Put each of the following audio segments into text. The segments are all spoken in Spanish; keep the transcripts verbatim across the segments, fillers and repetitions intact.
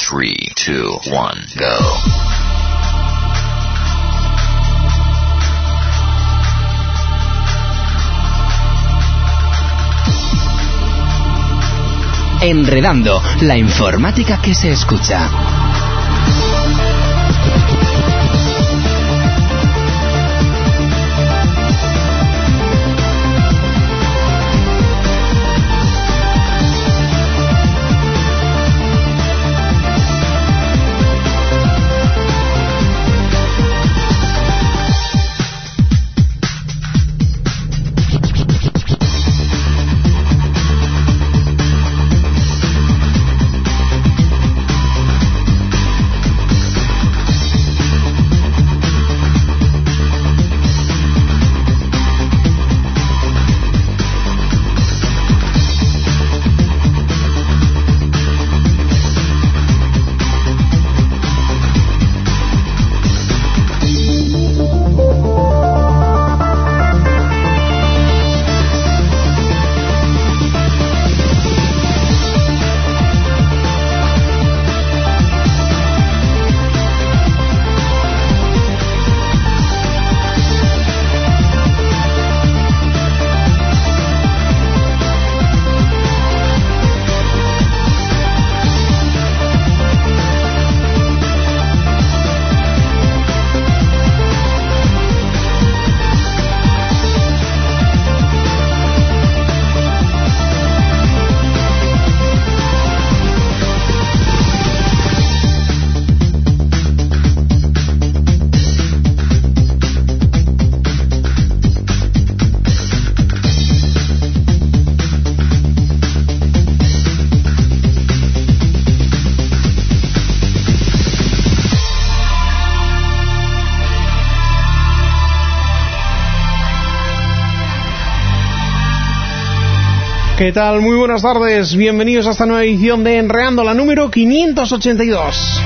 three, two, one, go. Enredando, la informática que se escucha. ¿Qué tal? Muy buenas tardes, bienvenidos a esta nueva edición de Enredando, la número quinientos ochenta y dos.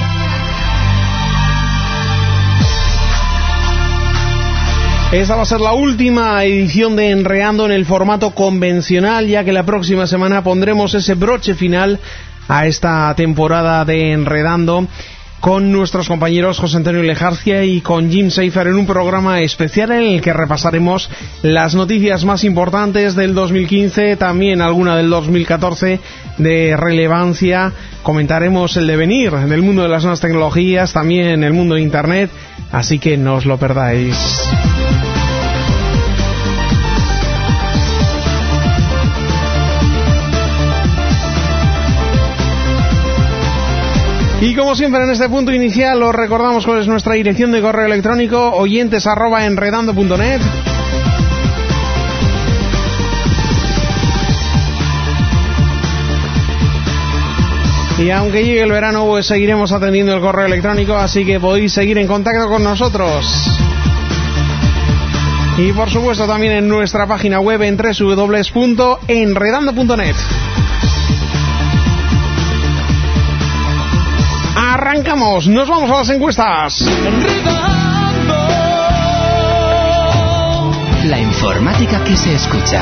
Esta va a ser la última edición de Enredando en el formato convencional, ya que la próxima semana pondremos ese broche final a esta temporada de Enredando con nuestros compañeros José Antonio Lejarcia y con Jim Seifer en un programa especial en el que repasaremos las noticias más importantes del dos mil quince, también alguna del dos mil catorce de relevancia. Comentaremos el devenir del mundo de las nuevas tecnologías, también el mundo de Internet, así que no os lo perdáis. Y como siempre en este punto inicial os recordamos cuál es nuestra dirección de correo electrónico: oyentes arroba enredando punto net. Y aunque llegue el verano, pues seguiremos atendiendo el correo electrónico, así que podéis seguir en contacto con nosotros. Y por supuesto también en nuestra página web en doble u doble u doble u punto enredando punto net. Arrancamos, nos vamos a las encuestas. La informática que se escucha.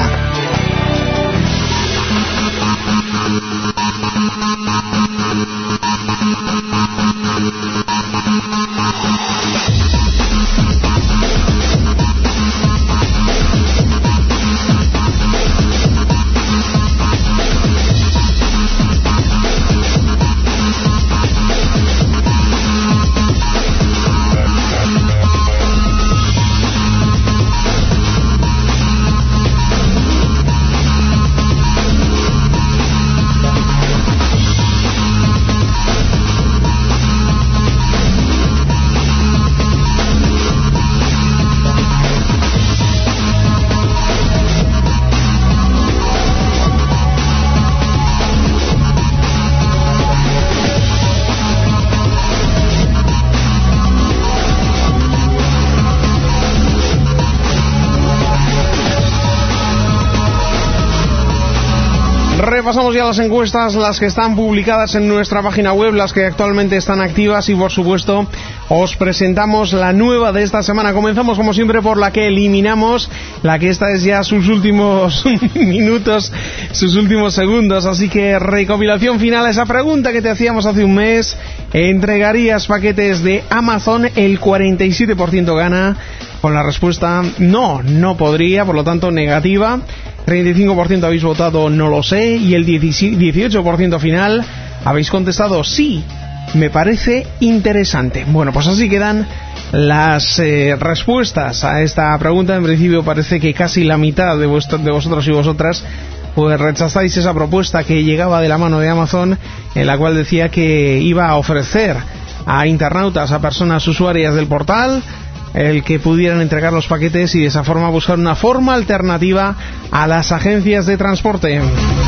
Repasamos ya las encuestas, las que están publicadas en nuestra página web, las que actualmente están activas y, por supuesto, os presentamos la nueva de esta semana. Comenzamos, como siempre, por la que eliminamos, la que esta es ya sus últimos minutos, sus últimos segundos. Así que, recopilación final a esa pregunta que te hacíamos hace un mes. ¿Entregarías paquetes de Amazon? El cuarenta y siete por ciento gana con la respuesta no, no podría, por lo tanto negativa. treinta y cinco por ciento habéis votado no lo sé y el dieciocho por ciento final habéis contestado sí, me parece interesante. Bueno, pues así quedan las eh, respuestas a esta pregunta. En principio parece que casi la mitad de, vuestro, de vosotros y vosotras pues rechazáis esa propuesta que llegaba de la mano de Amazon, en la cual decía que iba a ofrecer a internautas, a personas usuarias del portal, el que pudieran entregar los paquetes y de esa forma buscar una forma alternativa a las agencias de transporte.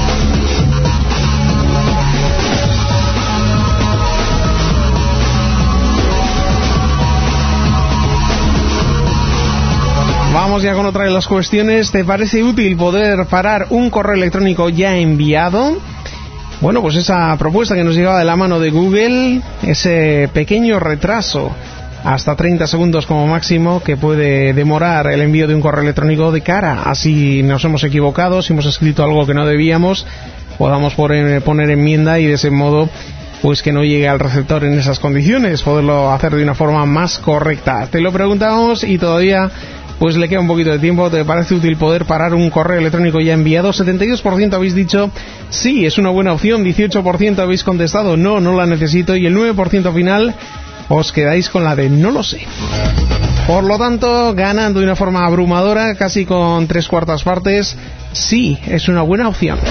Vamos ya con otra de las cuestiones. ¿Te parece útil poder parar un correo electrónico ya enviado? Bueno, pues esa propuesta que nos llegaba de la mano de Google, ese pequeño retraso, hasta treinta segundos como máximo, que puede demorar el envío de un correo electrónico de cara a si nos hemos equivocado, si hemos escrito algo que no debíamos, podamos poner, poner enmienda y de ese modo pues que no llegue al receptor en esas condiciones, poderlo hacer de una forma más correcta. Te lo preguntamos y todavía pues le queda un poquito de tiempo. ¿Te parece útil poder parar un correo electrónico ya enviado? setenta y dos por ciento habéis dicho sí, es una buena opción, dieciocho por ciento habéis contestado no, no la necesito y el nueve por ciento final os quedáis con la de no lo sé. Por lo tanto, ganando de una forma abrumadora, casi con tres cuartas partes, sí, es una buena opción.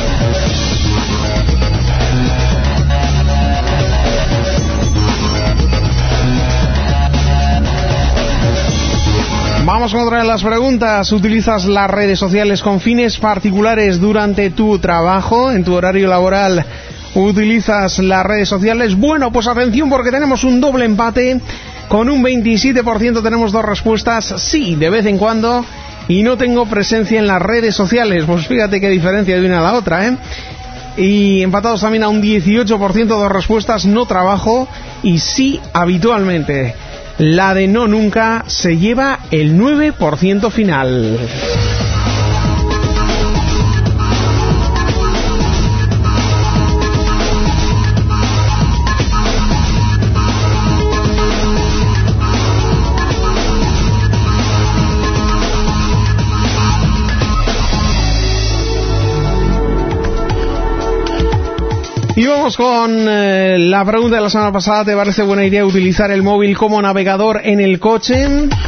Vamos con otra de las preguntas. ¿Utilizas las redes sociales con fines particulares durante tu trabajo, en tu horario laboral? ¿Utilizas las redes sociales? Bueno, pues atención, porque tenemos un doble empate. Con un veintisiete por ciento tenemos dos respuestas. Sí, de vez en cuando. Y no tengo presencia en las redes sociales. Pues fíjate qué diferencia de una a la otra, ¿eh? Y empatados también a un dieciocho por ciento, dos respuestas. No trabajo y sí habitualmente. La de no nunca se lleva el nueve por ciento final. Y vamos con eh, la pregunta de la semana pasada. ¿Te parece buena idea utilizar el móvil como navegador en el coche?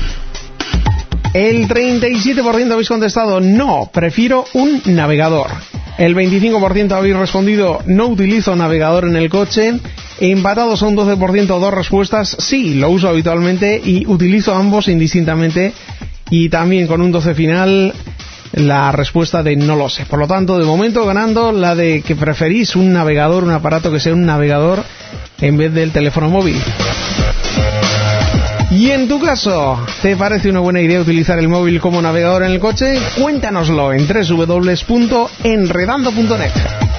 El treinta y siete por ciento habéis contestado no, prefiero un navegador. El veinticinco por ciento habéis respondido no utilizo navegador en el coche. Empatados a un doce por ciento, dos respuestas, sí, lo uso habitualmente y utilizo ambos indistintamente. Y también con un doce final, la respuesta de no lo sé. Por lo tanto, de momento ganando la de que preferís un navegador, un aparato que sea un navegador en vez del teléfono móvil. Y en tu caso, ¿te parece una buena idea utilizar el móvil como navegador en el coche? Cuéntanoslo en doble u doble u doble u punto enredando punto net.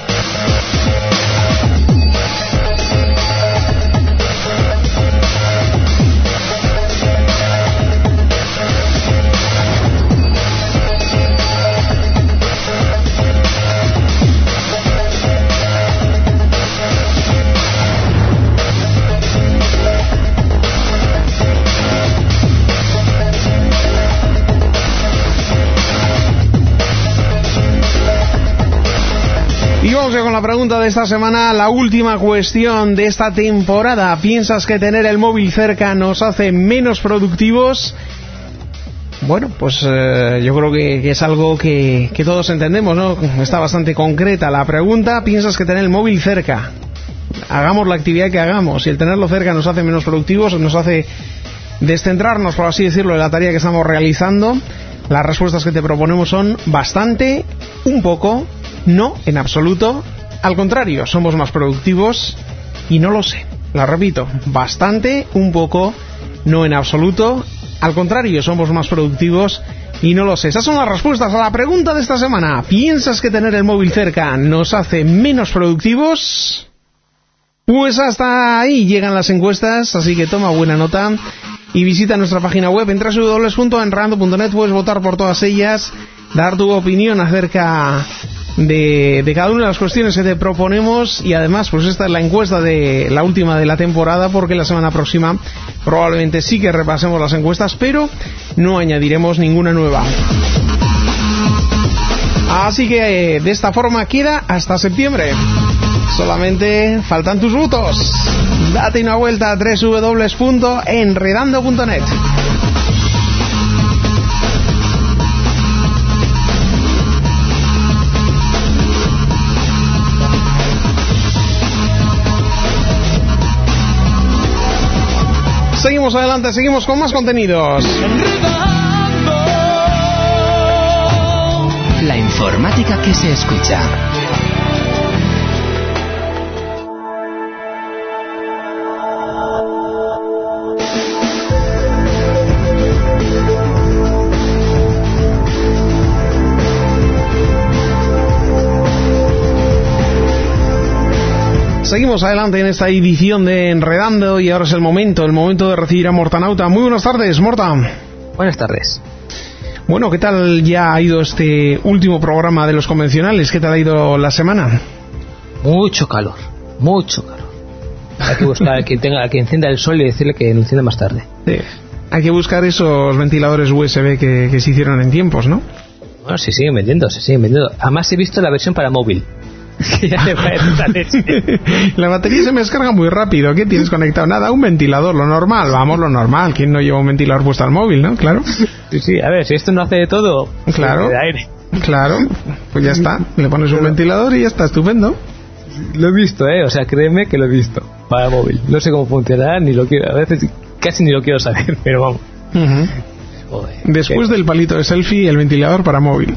Y vamos ya con la pregunta de esta semana, la última cuestión de esta temporada. ¿Piensas que tener el móvil cerca nos hace menos productivos? Bueno, pues eh, yo creo que, que es algo que, que todos entendemos, ¿no? Está bastante concreta la pregunta. ¿Piensas que tener el móvil cerca, hagamos la actividad que hagamos, y el tenerlo cerca nos hace menos productivos, nos hace descentrarnos, por así decirlo, de la tarea que estamos realizando? Las respuestas que te proponemos son bastante, un poco, no en absoluto. Al contrario, somos más productivos y no lo sé. La repito, bastante, un poco, no en absoluto. Al contrario, somos más productivos Y no lo sé. Esas son las respuestas a la pregunta de esta semana. ¿Piensas que tener el móvil cerca nos hace menos productivos? Pues hasta ahí llegan las encuestas, así que toma buena nota y visita nuestra página web en doble u doble u doble u punto enredando punto net. Puedes votar por todas ellas, dar tu opinión acerca de, de cada una de las cuestiones que te proponemos, y además pues esta es la encuesta de la última de la temporada, porque la semana próxima probablemente sí que repasemos las encuestas, pero no añadiremos ninguna nueva. Así que de esta forma queda hasta septiembre. Solamente faltan tus votos. Date una vuelta a doble u doble u doble u punto enredando punto net. Seguimos adelante, seguimos con más contenidos. La informática que se escucha. Seguimos adelante en esta edición de Enredando y ahora es el momento, el momento de recibir a Mortanauta. Muy buenas tardes, Morta. Buenas tardes. Bueno, ¿qué tal ya ha ido este último programa de los convencionales? ¿Qué tal ha ido la semana? Mucho calor, mucho calor. Hay que buscar a quien tenga, a quien encienda el sol y decirle que lo encienda más tarde. Sí. Hay que buscar esos ventiladores U S B que, que se hicieron en tiempos, ¿no? Bueno, se siguen vendiendo, se siguen vendiendo. Además he visto la versión para móvil. Ya le parece la batería se me descarga muy rápido. ¿Qué tienes conectado? Nada, un ventilador, lo normal. Vamos, lo normal. ¿Quién no lleva un ventilador puesto al móvil, no? Claro. Sí, sí, a ver, si esto no hace de todo, claro, de aire. Claro, pues ya está. Le pones un Pero, ventilador y ya está, estupendo. Lo he visto, ¿eh? O sea, créeme que lo he visto para móvil. No sé cómo funcionará, ni lo quiero. A veces casi ni lo quiero saber, pero vamos. Uh-huh. Joder, Después qué... del palito de selfie, el ventilador para móvil.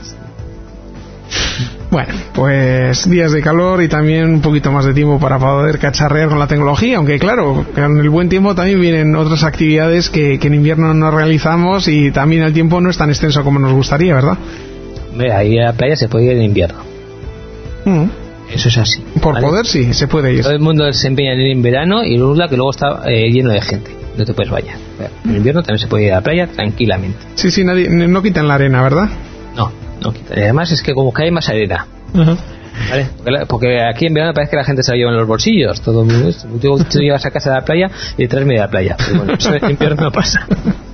Bueno, pues días de calor y también un poquito más de tiempo para poder cacharrear con la tecnología, aunque claro, con el buen tiempo también vienen otras actividades que, que en invierno no realizamos y también el tiempo no es tan extenso como nos gustaría, ¿verdad? Mira, ahí a la playa se puede ir en invierno. Mm. Eso es así. Por ¿vale? Poder sí, se puede ir. Todo el mundo se empeña en ir en verano y resulta que luego está eh, lleno de gente. No te puedes bañar. En invierno también se puede ir a la playa tranquilamente. Sí, sí, nadie, no quitan la arena, ¿verdad? No. No, y además es que como que hay más arena, uh-huh. ¿Vale? Porque, porque aquí en verano parece que la gente se la lleva en los bolsillos. Todo el mundo, tú, tú llevas a casa de la playa y detrás media de la playa. Pero bueno, eso en invierno no pasa.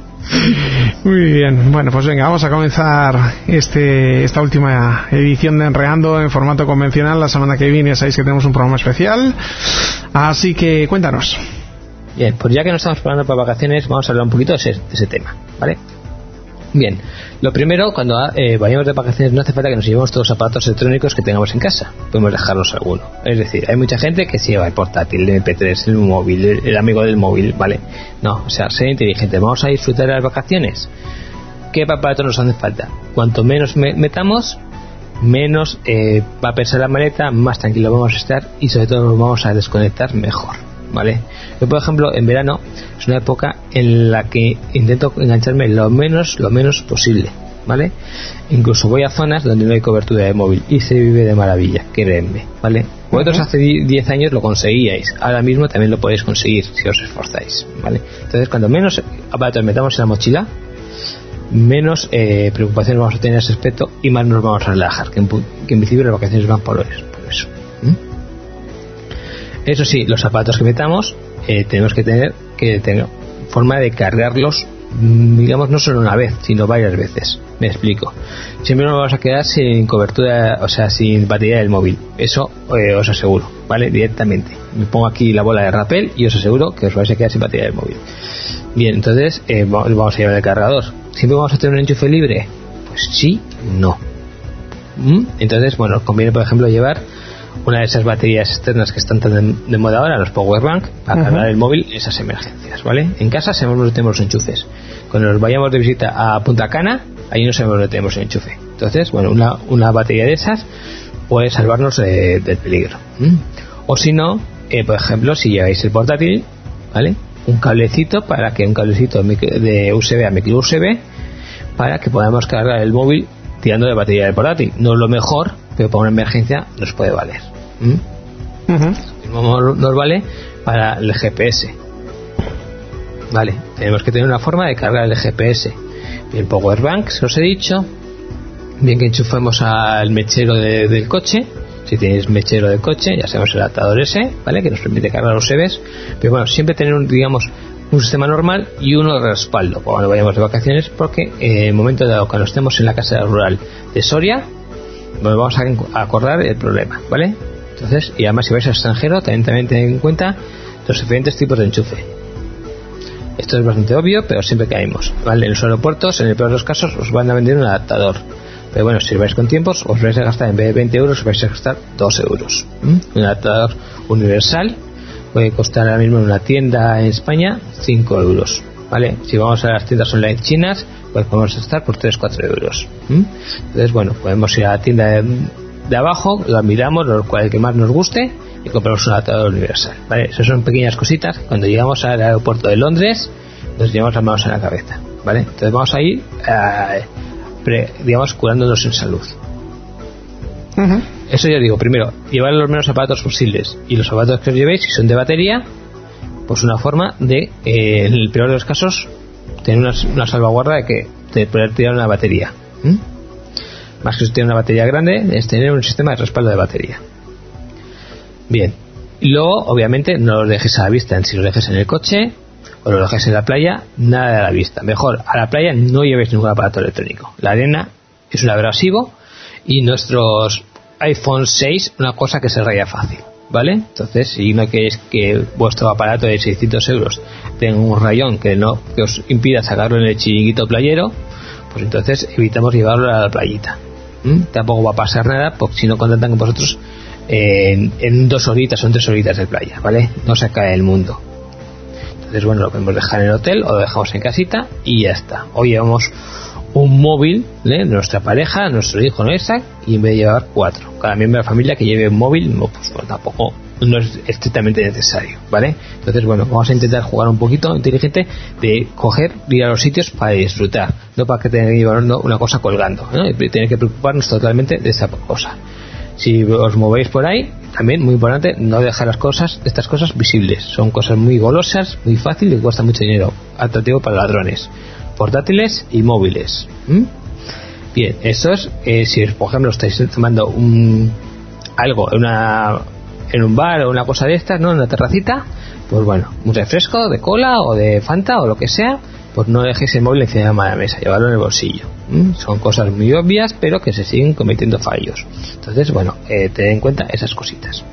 Muy bien, bueno, pues venga, vamos a comenzar este esta última edición de Enredando en formato convencional. La semana que viene sabéis que tenemos un programa especial, así que cuéntanos. Bien, pues ya que nos estamos preparando para vacaciones, vamos a hablar un poquito de ese, de ese tema, ¿vale? Bien, lo primero, cuando eh, vayamos de vacaciones no hace falta que nos llevemos todos los aparatos electrónicos que tengamos en casa, podemos dejarlos alguno. Es decir, hay mucha gente que se lleva el portátil, el eme pe tres, el móvil, el, el amigo del móvil, ¿vale? No, o sea, ser inteligente, vamos a disfrutar de las vacaciones. ¿Qué aparatos nos hacen falta? Cuanto menos me metamos, menos eh, va a pesar la maleta, más tranquilo vamos a estar y sobre todo nos vamos a desconectar mejor, ¿vale? Yo, por ejemplo, en verano es una época en la que intento engancharme lo menos, lo menos posible, ¿vale? Incluso voy a zonas donde no hay cobertura de móvil y se vive de maravilla, créanme, ¿vale? Vosotros hace diez años lo conseguíais, ahora mismo también lo podéis conseguir si os esforzáis, ¿vale? Entonces, cuando menos aparatos metamos en la mochila, menos eh, preocupaciones vamos a tener en ese aspecto y más nos vamos a relajar, que en, que en principio las vacaciones van por eso, por eso. ¿Mm? Eso sí, los zapatos que metamos eh, tenemos que tener que tener forma de cargarlos, digamos, no solo una vez, sino varias veces. Me explico. Siempre nos vamos a quedar sin cobertura, o sea, sin batería del móvil. Eso eh, os aseguro, ¿vale? Directamente. Me pongo aquí la bola de rappel y os aseguro que os vais a quedar sin batería del móvil. Bien, entonces eh, vamos a llevar el cargador. ¿Siempre vamos a tener un enchufe libre? Pues sí, no. ¿Mm? Entonces, bueno, conviene, por ejemplo, llevar una de esas baterías externas que están tan de, de moda ahora, los powerbank, para uh-huh. cargar el móvil en esas emergencias, ¿vale? En casa sabemos dónde tenemos los enchufes. Cuando nos vayamos de visita a Punta Cana, ahí no sabemos dónde tenemos el enchufe. Entonces, bueno, una, una batería de esas puede salvarnos de, del peligro. ¿Mm? O si no, eh, por ejemplo, si lleváis el portátil, ¿vale? Un cablecito para que un cablecito de U S B a micro U S B para que podamos cargar el móvil tirando de batería del portátil. No es lo mejor, pero para una emergencia nos puede valer. ¿Mm? Uh-huh. Nos vale para el G P S. Vale, tenemos que tener una forma de cargar el G P S. Bien, powerbanks, os he dicho. Bien, que enchufemos al mechero de, del coche. Si tenéis mechero de coche, ya sabemos el adaptador ese, ¿vale? Que nos permite cargar los U S Bs. Pero bueno, siempre tener un, digamos, un sistema normal y uno de respaldo cuando vayamos de vacaciones, porque en el momento dado, cuando estemos en la casa rural de Soria, nos vamos a acordar el problema, ¿vale? Entonces, y además si vais al extranjero, también, también tened en cuenta los diferentes tipos de enchufe. Esto es bastante obvio, pero siempre caemos, ¿vale? En los aeropuertos, en el peor de los casos, os van a vender un adaptador. Pero bueno, si vais con tiempos, os vais a gastar, en vez de veinte euros, os vais a gastar dos euros. ¿Mm? Un adaptador universal puede costar ahora mismo en una tienda en España cinco euros, ¿vale? Si vamos a las tiendas online chinas, pues podemos estar por tres a cuatro euros. ¿Mm? Entonces, bueno, podemos ir a la tienda de, de abajo, lo miramos, lo cual el que más nos guste, y compramos un adaptador universal, ¿vale? Esas son pequeñas cositas. Cuando llegamos al aeropuerto de Londres, nos llevamos las manos en la cabeza, ¿vale? Entonces vamos a ir eh, pre, digamos, curándonos en salud. Uh-huh. Eso ya digo, primero, llevar los menos aparatos posibles, y los aparatos que os llevéis, si son de batería, pues una forma de, eh, en el peor de los casos, tener una, una salvaguarda de que de poder tirar una batería. ¿Mm? Más que si tiene una batería grande, es tener un sistema de respaldo de batería. Bien, y luego obviamente no los dejes a la vista. Si los dejes en el coche o los dejes en la playa, nada a la vista. Mejor, a la playa no llevéis ningún aparato electrónico. La arena es un abrasivo, y nuestros iPhone seis, una cosa que se raya fácil, ¿vale? Entonces, si no queréis que vuestro aparato de seiscientos euros tenga un rayón que no que os impida sacarlo en el chiringuito playero, pues entonces evitamos llevarlo a la playita. ¿Mm? Tampoco va a pasar nada, porque si no contactan con vosotros en, en dos horitas o en tres horitas de playa, ¿vale? No se cae el mundo. Entonces, bueno, lo podemos dejar en el hotel o lo dejamos en casita y ya está. O llevamos un móvil, ¿eh? de nuestra pareja, nuestro hijo, ¿no? Exacto, y en vez de llevar cuatro, cada miembro de la familia que lleve un móvil, no, pues bueno, tampoco no es estrictamente necesario, ¿vale? Entonces, bueno, vamos a intentar jugar un poquito inteligente de coger, ir a los sitios para disfrutar, no para que tengan que llevar una cosa colgando, ¿no? Y tener que preocuparnos totalmente de esta cosa. Si os movéis por ahí, también muy importante no dejar las cosas, estas cosas visibles. Son cosas muy golosas, muy fáciles y cuestan mucho dinero, atractivo para ladrones, portátiles y móviles. ¿Mm? Bien, eso es eh, si por ejemplo estáis tomando un algo en una en un bar o una cosa de estas, ¿no? En una terracita, pues bueno, un refresco de cola o de Fanta o lo que sea, pues no dejéis el móvil encima de la mesa, llevarlo en el bolsillo. ¿Mm? Son cosas muy obvias, pero que se siguen cometiendo fallos. Entonces, bueno, eh, tened en cuenta esas cositas.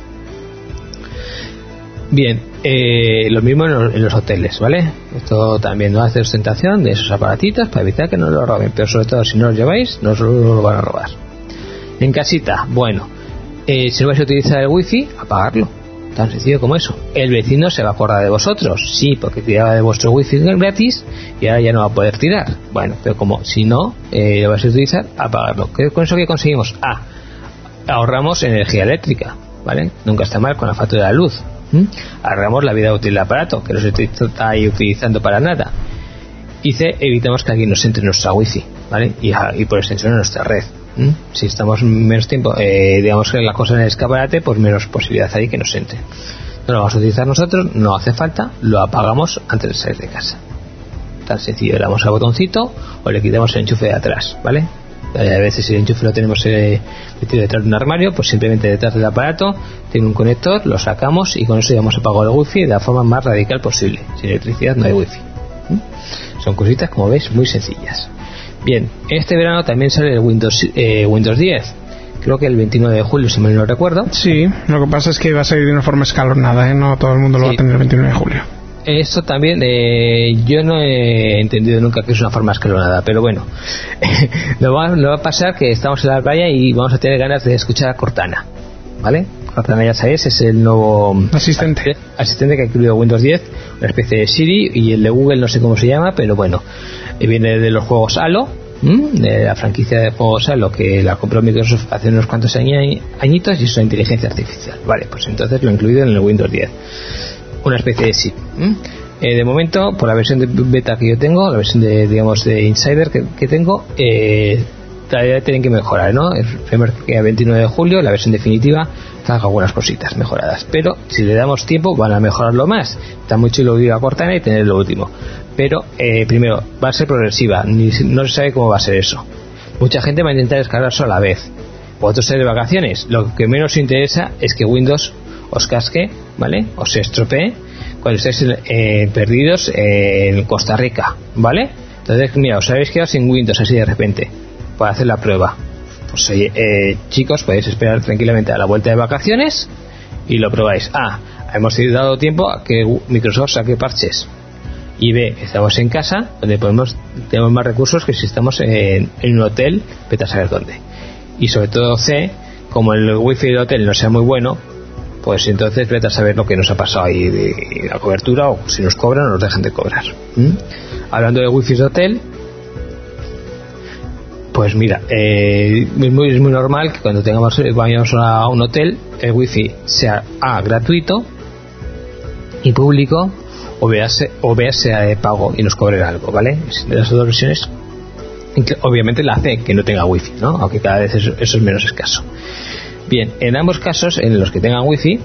Bien, eh, lo mismo en los, en los hoteles, ¿vale? Esto también no hace ostentación de esos aparatitos para evitar que nos lo roben, pero sobre todo si no los lleváis, no os lo van a robar. En casita, bueno, eh, si no vais a utilizar el wifi, apagarlo. Tan sencillo como eso. El vecino se va a acordar de vosotros, sí, porque tiraba de vuestro wifi gratis y ahora ya no va a poder tirar. Bueno, pero como si no eh, lo vais a utilizar, apagarlo. ¿Con eso qué conseguimos? Ah, ahorramos energía eléctrica, ¿vale? Nunca está mal con la factura de la luz. ¿Mm? Ahorramos la vida útil del aparato, que no se está ahí utilizando para nada. Y C, evitamos que alguien nos entre en nuestra wifi, ¿vale? Y, y por extensión en nuestra red. ¿Mm? Si estamos menos tiempo, eh, digamos que la cosa en el escaparate, pues menos posibilidad hay que nos entre. No lo vamos a utilizar nosotros, no hace falta, lo apagamos antes de salir de casa. Tan sencillo, le damos al botoncito o le quitamos el enchufe de atrás, ¿vale? A veces si el enchufe lo tenemos eh, metido detrás de un armario, pues simplemente detrás del aparato tiene un conector, lo sacamos y con eso ya hemos apagado el wifi de la forma más radical posible. Sin electricidad no hay wifi. ¿Mm? Son cositas, como veis, muy sencillas. Bien, este verano también sale el Windows, eh, Windows diez. Creo que el veintinueve de julio, si mal no recuerdo. Sí, lo que pasa es que va a salir de una forma escalonada, ¿eh? No todo el mundo lo sí. va a tener el veintinueve de julio. Esto también, eh, yo no he entendido nunca que es una forma escalonada, pero bueno, lo va, lo va a pasar que estamos en la playa y vamos a tener ganas de escuchar a Cortana, ¿vale? Cortana, ya sabéis, es el nuevo asistente asistente que ha incluido Windows diez, una especie de Siri, y el de Google no sé cómo se llama, pero bueno, viene de los juegos Halo, ¿m? de la franquicia de juegos Halo que la compró Microsoft hace unos cuantos añitos, y es una inteligencia artificial, vale, pues entonces lo he incluido en el Windows diez. Una especie de Siri. ¿Mm? Eh, de momento, por la versión de beta que yo tengo, la versión de, digamos, de Insider que, que tengo, eh, todavía tienen que mejorar, ¿no? El primer que a veintinueve de julio, la versión definitiva, están algunas cositas mejoradas. Pero si le damos tiempo, van a mejorarlo más. Está muy chulo ir a Cortana y tener lo último. Pero, eh, primero, va a ser progresiva. Ni, no se sabe cómo va a ser eso. Mucha gente va a intentar descargarse a la vez. Vosotros estáis de vacaciones. Lo que menos os interesa es que Windows os casque, ¿vale? Os estropee cuando estáis eh, perdidos en Costa Rica, ¿vale? Entonces, mira, os habéis quedado sin Windows así de repente para hacer la prueba. Pues oye, eh, chicos, podéis esperar tranquilamente a la vuelta de vacaciones y lo probáis. Ah, hemos dado tiempo a que Microsoft saque parches. Y B, estamos en casa, donde podemos tenemos más recursos que si estamos en, en un hotel, vete a saber dónde. Y sobre todo C, como el wifi del hotel no sea muy bueno, pues entonces vete a saber lo que nos ha pasado ahí de, de la cobertura, o si nos cobran o nos dejan de cobrar. ¿Mm? Hablando de wifi de hotel, pues mira, eh, es, muy, es muy normal que cuando tengamos vayamos a un hotel, el wifi sea A, gratuito y público, o B, o B sea de pago y nos cobren algo, ¿vale? De las dos versiones, obviamente la C, que no tenga wifi, ¿no? Aunque cada vez eso, eso es menos escaso. Bien, en ambos casos, en los que tengan wifi,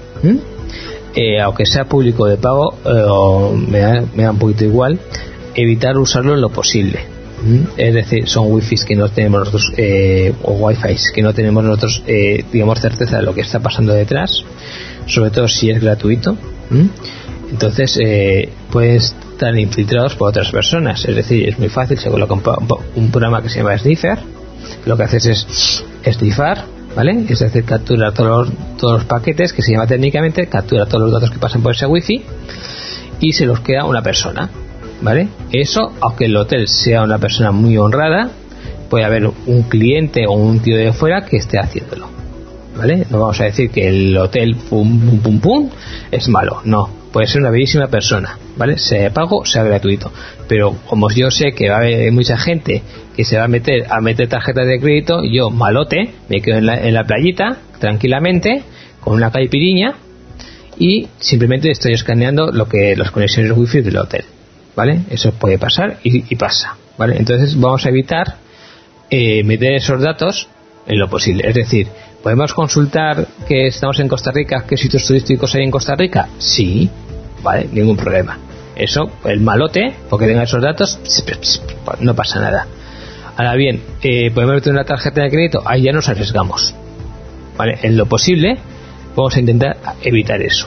eh, aunque sea público de pago, eh, me, da, me da un poquito igual, evitar usarlo en lo posible. ¿Mm? Es decir, son wifis que no tenemos nosotros, eh, o wifi que no tenemos nosotros, eh, digamos, certeza de lo que está pasando detrás, sobre todo si es gratuito. ¿Mm? Entonces, eh, pueden estar infiltrados por otras personas. Es decir, es muy fácil, se coloca un, un programa que se llama Sniffer, que lo que haces es snifar, ¿vale? Es decir, captura todos los, todos los paquetes, que se llama técnicamente, captura todos los datos que pasan por ese wifi y se los queda una persona, ¿vale? Eso, aunque el hotel sea una persona muy honrada, puede haber un cliente o un tío de fuera que esté haciéndolo, ¿vale? No vamos a decir que el hotel pum pum pum pum es malo, no. Puede ser una bellísima persona, ¿vale? Sea de pago, sea gratuito. Pero como yo sé que va a haber mucha gente que se va a meter a meter tarjetas de crédito, yo, malote, me quedo en la, en la playita, tranquilamente, con una caipiriña, y simplemente estoy escaneando lo que las conexiones wifi del hotel, ¿vale? Eso puede pasar y, y pasa, ¿vale? Entonces vamos a evitar eh, meter esos datos en lo posible. Es decir, ¿podemos consultar que estamos en Costa Rica, qué sitios turísticos hay en Costa Rica? Sí, vale, ningún problema. Eso, el malote, porque tenga esos datos, no pasa nada. Ahora bien, eh, ¿podemos meter una tarjeta de crédito? Ahí ya nos arriesgamos, ¿vale? En lo posible vamos a intentar evitar eso.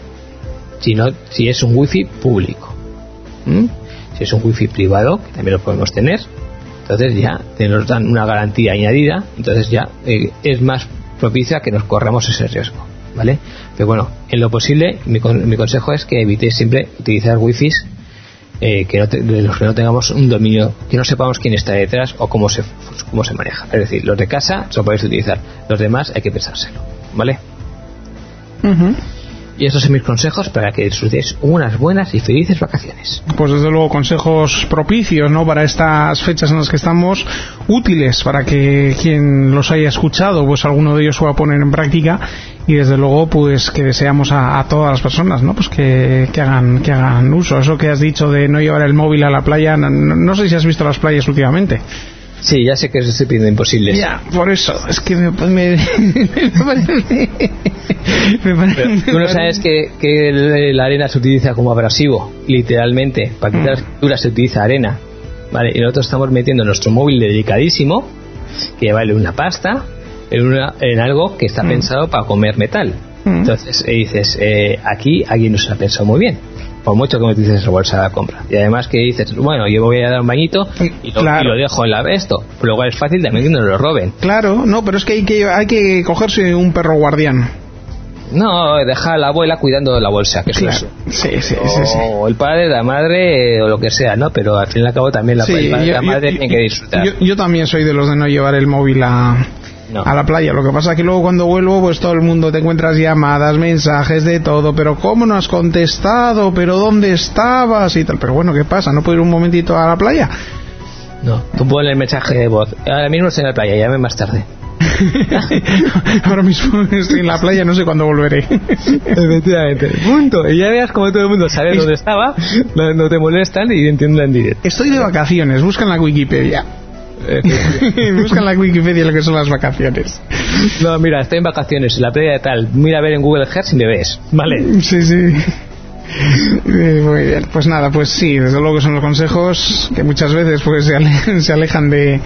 Si no, si es un wifi público, ¿Mm? Si es un wifi privado, que también lo podemos tener, entonces ya nos dan una garantía añadida, entonces ya eh, es más propicia que nos corramos ese riesgo, ¿vale? Pero bueno, en lo posible mi, mi consejo es que evitéis siempre utilizar wifis eh, que no te, de los que no tengamos un dominio, que no sepamos quién está detrás o cómo se cómo se maneja. Es decir, los de casa se lo podéis utilizar, los demás hay que pensárselo, ¿vale? Uh-huh. Y esos son mis consejos para que disfrutéis unas buenas y felices vacaciones. Pues desde luego consejos propicios, ¿no?, para estas fechas en las que estamos, útiles para que quien los haya escuchado, pues alguno de ellos pueda poner en práctica, y desde luego pues que deseamos a, a todas las personas, ¿no?, pues que, que hagan que hagan uso. Eso que has dicho de no llevar el móvil a la playa, no, no sé si has visto las playas últimamente. Sí, ya sé que es estoy pidiendo imposible. Ya, por eso, es que me, me, me parece... Me parece tú no sabes que, que la arena se utiliza como abrasivo, literalmente. Para quitar las escrituras se utiliza arena, ¿vale? Y nosotros estamos metiendo nuestro móvil delicadísimo, que vale una pasta, en, una, en algo que está mm. pensado para comer metal. Mm. Entonces eh, dices, eh, aquí alguien no se ha pensado muy bien, por mucho que me utilices esa bolsa de la compra. Y además que dices, bueno, yo voy a dar un bañito y lo, claro. y lo dejo en la esto, por lo cual es fácil también que nos lo roben. Claro, no, pero es que hay que, hay que cogerse un perro guardián. No, deja a la abuela cuidando de la bolsa, que claro. es sí, sí, sí, sí. O el padre, la madre, o lo que sea, ¿no? Pero al fin y al cabo también la, sí, el padre, yo, la madre yo, tiene que disfrutar. Yo, yo también soy de los de no llevar el móvil a, no. a la playa. Lo que pasa es que luego cuando vuelvo, pues todo el mundo te encuentras llamadas, mensajes, de todo. Pero ¿cómo no has contestado? ¿Pero dónde estabas? Y tal. Pero bueno, ¿qué pasa? ¿No puedo ir un momentito a la playa? No, tú pones el mensaje de voz. Ahora mismo estoy en la playa, llame más tarde. Ahora mismo estoy en la playa, no sé cuándo volveré. Efectivamente, punto. Y ya veas como todo el mundo sabe dónde estaba, no, no te molestan y entienden en directo. Estoy de vacaciones, busca en la Wikipedia. Busca en la Wikipedia lo que son las vacaciones. No, mira, estoy en vacaciones en la playa de tal. Mira a ver en Google Earth si me ves, ¿vale? Sí, sí. Muy bien, pues nada, pues sí, desde luego son los consejos que muchas veces pues se, ale- se alejan de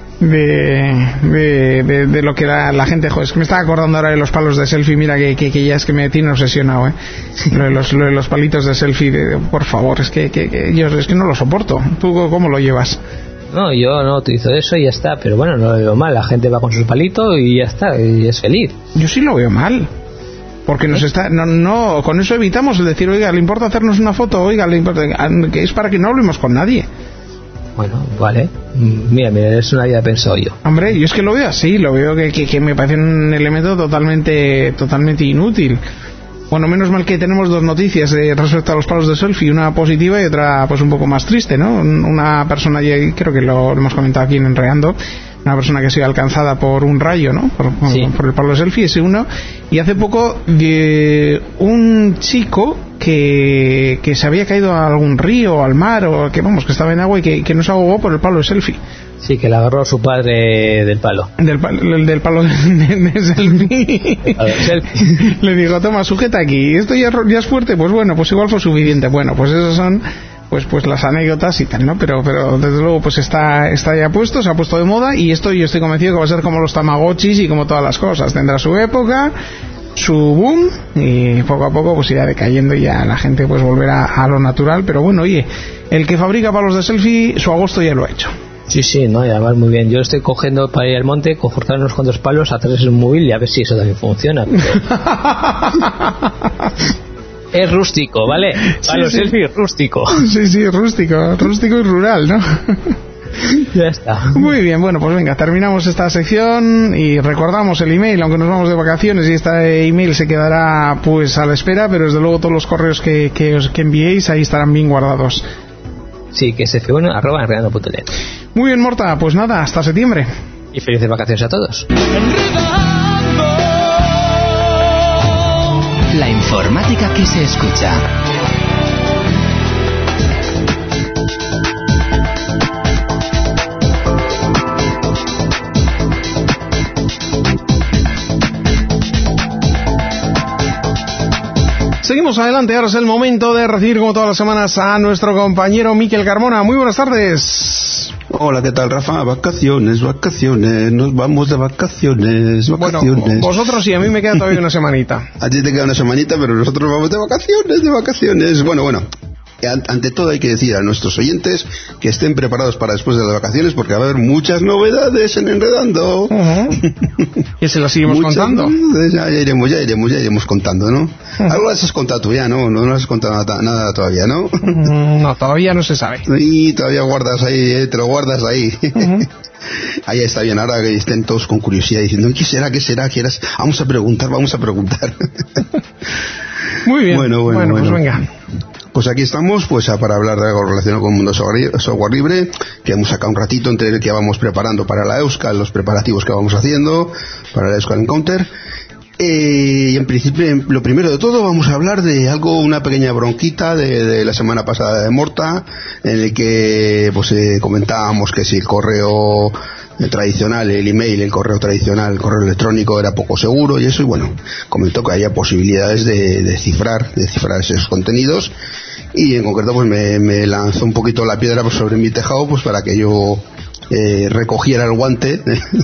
de, de, de de lo que la, la gente, joder, es que me estaba acordando ahora de los palos de selfie, mira que, que, que ya es que me tiene obsesionado, eh lo de los, lo de los palitos de selfie, de, por favor, es que, que, que yo es que no lo soporto. ¿Tú cómo lo llevas? No, yo no utilizo eso y ya está, pero bueno, no lo veo mal, la gente va con sus palitos y ya está, y es feliz. Yo sí lo veo mal. Porque nos está, no, no, con eso evitamos el decir, oiga, ¿le importa hacernos una foto? Oiga, ¿le importa? Que es para que no hablemos con nadie. Bueno, vale. Mira, mira, es una idea pensado yo. Hombre, yo es que lo veo así, lo veo que, que, que me parece un elemento totalmente, totalmente inútil. Bueno, menos mal que tenemos dos noticias eh, respecto a los palos de selfie, una positiva y otra pues un poco más triste, ¿no? Una persona, y creo que lo hemos comentado aquí en Enreando, una persona que ha sido alcanzada por un rayo, ¿no? Por, sí. por el palo de selfie, ese uno. Y hace poco de un chico que, que se había caído a algún río o al mar, o que vamos, que estaba en agua y que, que no se ahogó por el palo de selfie. Sí, que le agarró su padre del palo. Del, del, del palo de, de, de selfie. A ver, selfie. Le digo, toma, sujeta aquí. ¿Esto ya, ya es fuerte? Pues bueno, pues igual fue suficiente. Bueno, pues esas son pues pues las anécdotas y tal, ¿no? Pero pero desde luego pues está está ya puesto, se ha puesto de moda, y esto yo estoy convencido que va a ser como los tamagotchis y como todas las cosas. Tendrá su época, su boom, y poco a poco pues irá decayendo y ya la gente pues volverá a lo natural. Pero bueno, oye, el que fabrica palos de selfie, su agosto ya lo ha hecho. Sí, sí, no, y además muy bien. Yo estoy cogiendo para ir al monte, cortar unos cuantos palos, atrás el móvil y a ver si eso también funciona. Pero... es rústico, ¿vale? Palo sí, sí. selfie rústico. Sí, sí, rústico, rústico y rural, ¿no? Ya está. Muy bien, bueno, pues venga, terminamos esta sección y recordamos el email, aunque nos vamos de vacaciones y este email se quedará pues a la espera, pero desde luego todos los correos que, que, os, que enviéis ahí estarán bien guardados. Sí, que es efe uno arroba enredando punto net. Muy bien, Morta, pues nada, hasta septiembre. Y felices vacaciones a todos. La informática que se escucha. Seguimos adelante, ahora es el momento de recibir como todas las semanas a nuestro compañero Miquel Carmona. Muy buenas tardes. Hola, ¿qué tal, Rafa? Vacaciones, vacaciones, nos vamos de vacaciones, vacaciones. Bueno, vosotros sí, a mí me queda todavía una semanita. A ti te queda una semanita, pero nosotros vamos de vacaciones, de vacaciones. Bueno, bueno, ante todo hay que decir a nuestros oyentes que estén preparados para después de las vacaciones, porque va a haber muchas novedades en Enredando. Uh-huh. Y se las seguimos muchas contando. Novedades, ya, ya iremos, ya iremos, ya iremos contando, ¿no? Uh-huh. Algo las has contado tú ya, ¿no? No, no has contado nada, nada todavía, ¿no? Uh-huh. No, todavía no se sabe. Y todavía guardas ahí, eh, te lo guardas ahí. Uh-huh. Ahí está bien, ahora que estén todos con curiosidad diciendo, ¿qué será, qué será? ¿Quieras? Vamos a preguntar, vamos a preguntar. Muy bien, bueno, bueno, bueno, bueno. pues venga. Pues aquí estamos pues para hablar de algo relacionado con el mundo software libre, que hemos sacado un ratito entre el que vamos preparando para la Euskal, los preparativos que vamos haciendo para la Euskal Encounter. Eh, y en principio, lo primero de todo, vamos a hablar de algo, una pequeña bronquita de, de la semana pasada de Morta, en el que pues eh, comentábamos que si el correo el tradicional, el email, el correo tradicional, el correo electrónico era poco seguro y eso, y bueno, comentó que había posibilidades de, de cifrar, de cifrar esos contenidos, y en concreto pues me, me lanzó un poquito la piedra pues, sobre mi tejado pues para que yo eh, recogiera el guante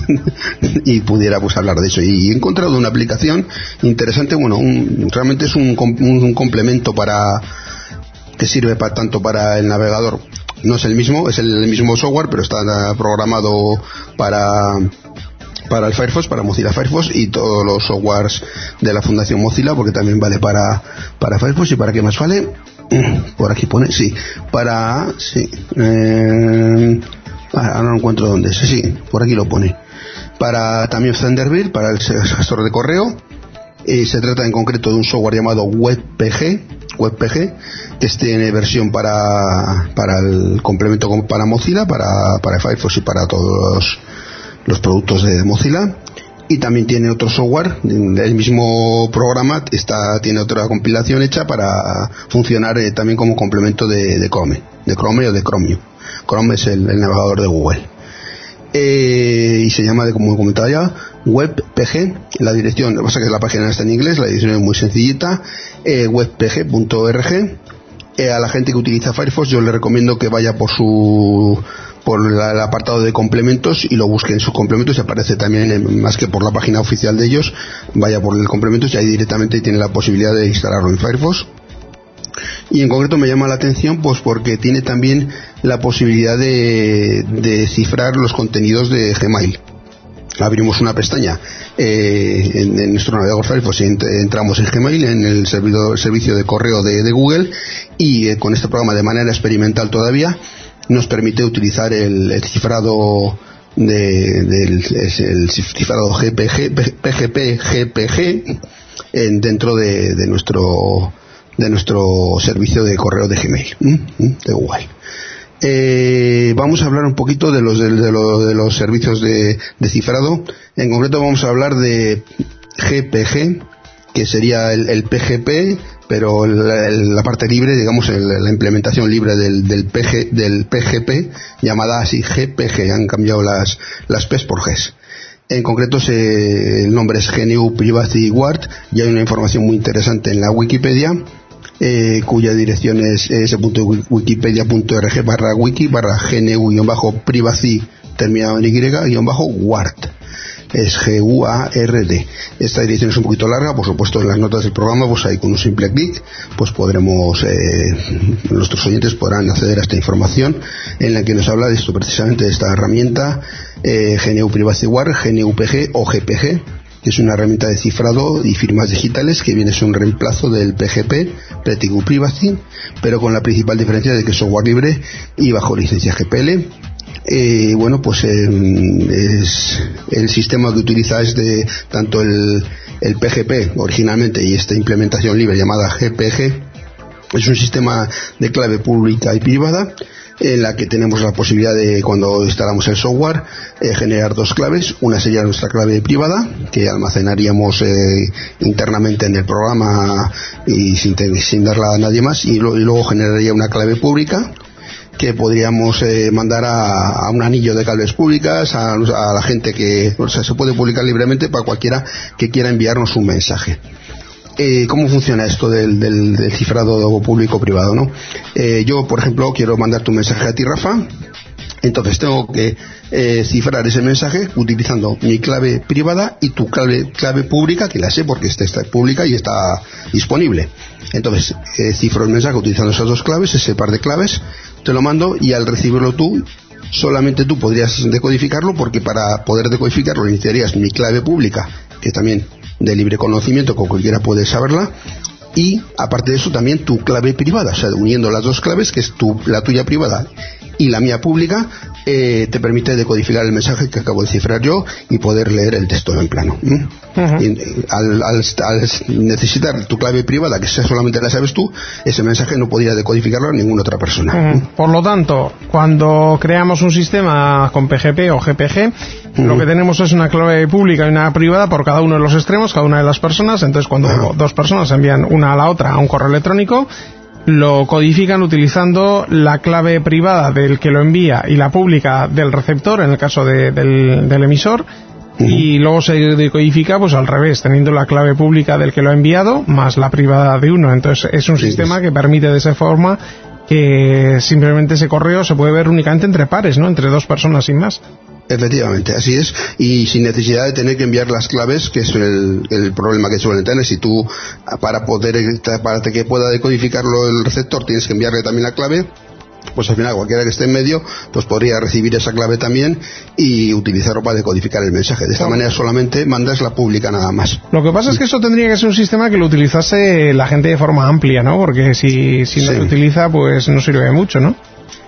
y pudiera pues hablar de eso, y he encontrado una aplicación interesante, bueno, un, realmente es un, un, un complemento para que sirve para, tanto para el navegador. No es el mismo, es el mismo software, pero está programado para para el Firefox, para Mozilla Firefox y todos los softwares de la Fundación Mozilla, porque también vale para para Firefox. ¿Y para qué más vale? Por aquí pone, sí, para, sí, eh, ahora no encuentro dónde es, sí, por aquí lo pone. Para también Thunderbird, para el gestor de correo. Eh, se trata en concreto de un software llamado WebPG, WebPG, que tiene versión para para el complemento para Mozilla, para, para Firefox y para todos los, los productos de Mozilla. y también tiene otro software, el mismo programa está tiene otra compilación hecha para funcionar eh, también como complemento de, de Chrome, de Chrome o de Chromium. Chrome es el, el navegador de Google. Eh, y se llama, de como comentaba ya, WebPG. La dirección, lo que pasa es que la página está en inglés, la dirección es muy sencillita, eh, webpg punto org. Eh, a la gente que utiliza Firefox yo le recomiendo que vaya por su por la, el apartado de complementos y lo busque en sus complementos, y aparece también en, más que por la página oficial de ellos, vaya por el complementos y ahí directamente tiene la posibilidad de instalarlo en Firefox. Y en concreto me llama la atención pues porque tiene también la posibilidad de, de cifrar los contenidos de Gmail. Abrimos una pestaña eh, en, en nuestro navegador Firefox y ent entramos en Gmail, en el servidor, servicio de correo de, de Google, y eh, con este programa de manera experimental todavía nos permite utilizar el, el cifrado de, del el cifrado G P G, P G P, G P G en, dentro de, de nuestro de nuestro servicio de correo de Gmail, de Google. Eh, vamos a hablar un poquito de los de, de, lo, de los servicios de, de cifrado. En concreto vamos a hablar de G P G, que sería el, el P G P, pero la, la parte libre, digamos, el, la implementación libre del, del, P G, del P G P, llamada así G P G. Han cambiado las, las P's por G's. En concreto se, el nombre es G N U Privacy Guard, y hay una información muy interesante en la Wikipedia, Eh, cuya dirección es s.wikipedia.org barra wiki barra gnu-privacy terminado en y-guard. Es G U A R D. Esta dirección es un poquito larga, por supuesto en las notas del programa pues ahí con un simple clic pues podremos eh, nuestros oyentes podrán acceder a esta información en la que nos habla de esto, precisamente de esta herramienta eh, G N U Privacy Guard, G N U P G o G P G, que es una herramienta de cifrado y firmas digitales que viene a ser un reemplazo del P G P, Pretty Good Privacy, pero con la principal diferencia de que es software libre y bajo licencia G P L. Eh, bueno, pues eh, es el sistema que utiliza es de tanto el, el P G P originalmente y esta implementación libre llamada G P G. Es un sistema de clave pública y privada, en la que tenemos la posibilidad de, cuando instalamos el software, eh, generar dos claves. Una sería nuestra clave privada, que almacenaríamos eh, internamente en el programa y sin, sin darla a nadie más, y, lo, y luego generaría una clave pública que podríamos eh, mandar a, a un anillo de claves públicas a, a la gente que, o sea, se puede publicar libremente para cualquiera que quiera enviarnos un mensaje. Eh, ¿Cómo funciona esto del, del, del cifrado público-privado, no? Eh, yo, por ejemplo, quiero mandarte un mensaje a ti, Rafa, entonces tengo que eh, cifrar ese mensaje utilizando mi clave privada y tu clave, clave pública, que la sé porque está, está pública y está disponible. Entonces, eh, cifro el mensaje utilizando esas dos claves, ese par de claves, te lo mando, y al recibirlo tú, solamente tú podrías decodificarlo, porque para poder decodificarlo necesitarías mi clave pública, que también de libre conocimiento, con cualquiera puede saberla, y aparte de eso también tu clave privada, o sea, uniendo las dos claves, que es tu, la tuya privada y la mía pública, eh, te permite decodificar el mensaje que acabo de cifrar yo y poder leer el texto en plano. ¿Mm? Uh-huh. Y, al, al, al necesitar tu clave privada, que sea solamente la sabes tú, ese mensaje no podría decodificarlo a ninguna otra persona. Uh-huh. ¿Mm? Por lo tanto, cuando creamos un sistema con P G P o G P G, uh-huh, lo que tenemos es una clave pública y una privada por cada uno de los extremos, cada una de las personas. Entonces, cuando uh-huh, dos personas envían una a la otra a un correo electrónico, lo codifican utilizando la clave privada del que lo envía y la pública del receptor, en el caso de, del, del emisor, uh-huh, y luego se decodifica pues al revés, teniendo la clave pública del que lo ha enviado más la privada de uno. Entonces es un sí, sistema que permite de esa forma que simplemente ese correo se puede ver únicamente entre pares, ¿no? Entre dos personas sin más. Efectivamente, así es, y sin necesidad de tener que enviar las claves, que es el, el problema que suelen tener. Si tú, para poder, para que pueda decodificarlo el receptor, tienes que enviarle también la clave, pues al final cualquiera que esté en medio pues podría recibir esa clave también y utilizarlo para decodificar el mensaje. De esta manera solamente mandas la pública nada más. Lo que pasa es que eso tendría que ser un sistema que lo utilizase la gente de forma amplia, ¿no? Porque si, si no sí. se utiliza, pues no sirve de mucho, ¿no?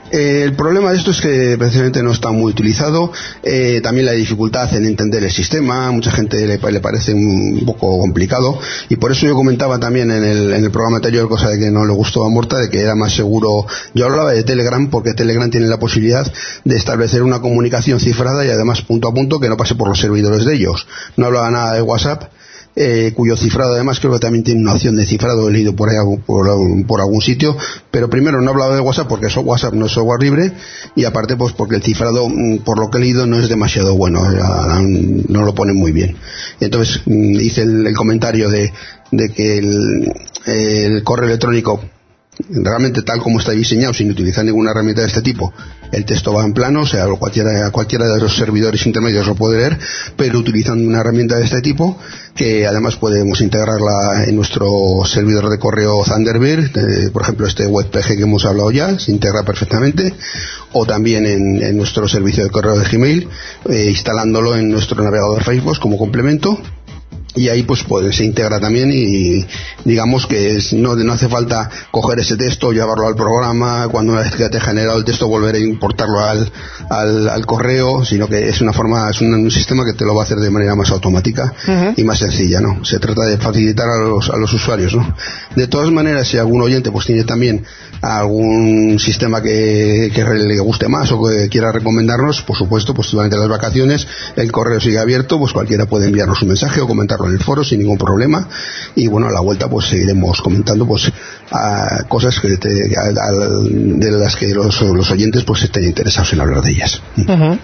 Eh, el problema de esto es que precisamente no está muy utilizado. Eh, también la dificultad en entender el sistema, mucha gente le, le parece un poco complicado, y por eso yo comentaba también en el, en el programa anterior, cosa de que no le gustó a Morta, de que era más seguro. Yo hablaba de Telegram porque Telegram tiene la posibilidad de establecer una comunicación cifrada y además punto a punto que no pase por los servidores de ellos. No hablaba nada de WhatsApp, Eh, cuyo cifrado además creo que también tiene una opción de cifrado, he leído por ahí por, por algún sitio, pero primero no he hablado de WhatsApp porque eso, WhatsApp no es software libre, y aparte pues porque el cifrado, por lo que he leído, no es demasiado bueno, no lo ponen muy bien. Entonces hice el, el comentario de, de que el, el correo electrónico, realmente tal como está diseñado, sin utilizar ninguna herramienta de este tipo, el texto va en plano, o sea, cualquiera, cualquiera de los servidores intermedios lo puede leer, pero utilizando una herramienta de este tipo, que además podemos integrarla en nuestro servidor de correo Thunderbird, eh, por ejemplo este WebPG que hemos hablado ya, se integra perfectamente, o también en, en nuestro servicio de correo de Gmail, eh, instalándolo en nuestro navegador Firefox como complemento. Y ahí pues, pues se integra también, y digamos que es, no, no hace falta coger ese texto, llevarlo al programa, cuando una vez que te ha generado el texto volver a importarlo al, al, al correo, sino que es una forma, es un, un sistema que te lo va a hacer de manera más automática uh-huh. y más sencilla, ¿no? Se trata de facilitar a los, a los usuarios, ¿no? De todas maneras, si algún oyente pues tiene también algún sistema que, que le guste más o que quiera recomendarnos, por supuesto, pues durante las vacaciones el correo sigue abierto, pues cualquiera puede enviarnos un mensaje o comentarlo en el foro sin ningún problema, y bueno, a la vuelta pues seguiremos comentando pues a cosas que te, a, a, de las que los, los oyentes pues estén interesados en hablar de ellas. Uh-huh.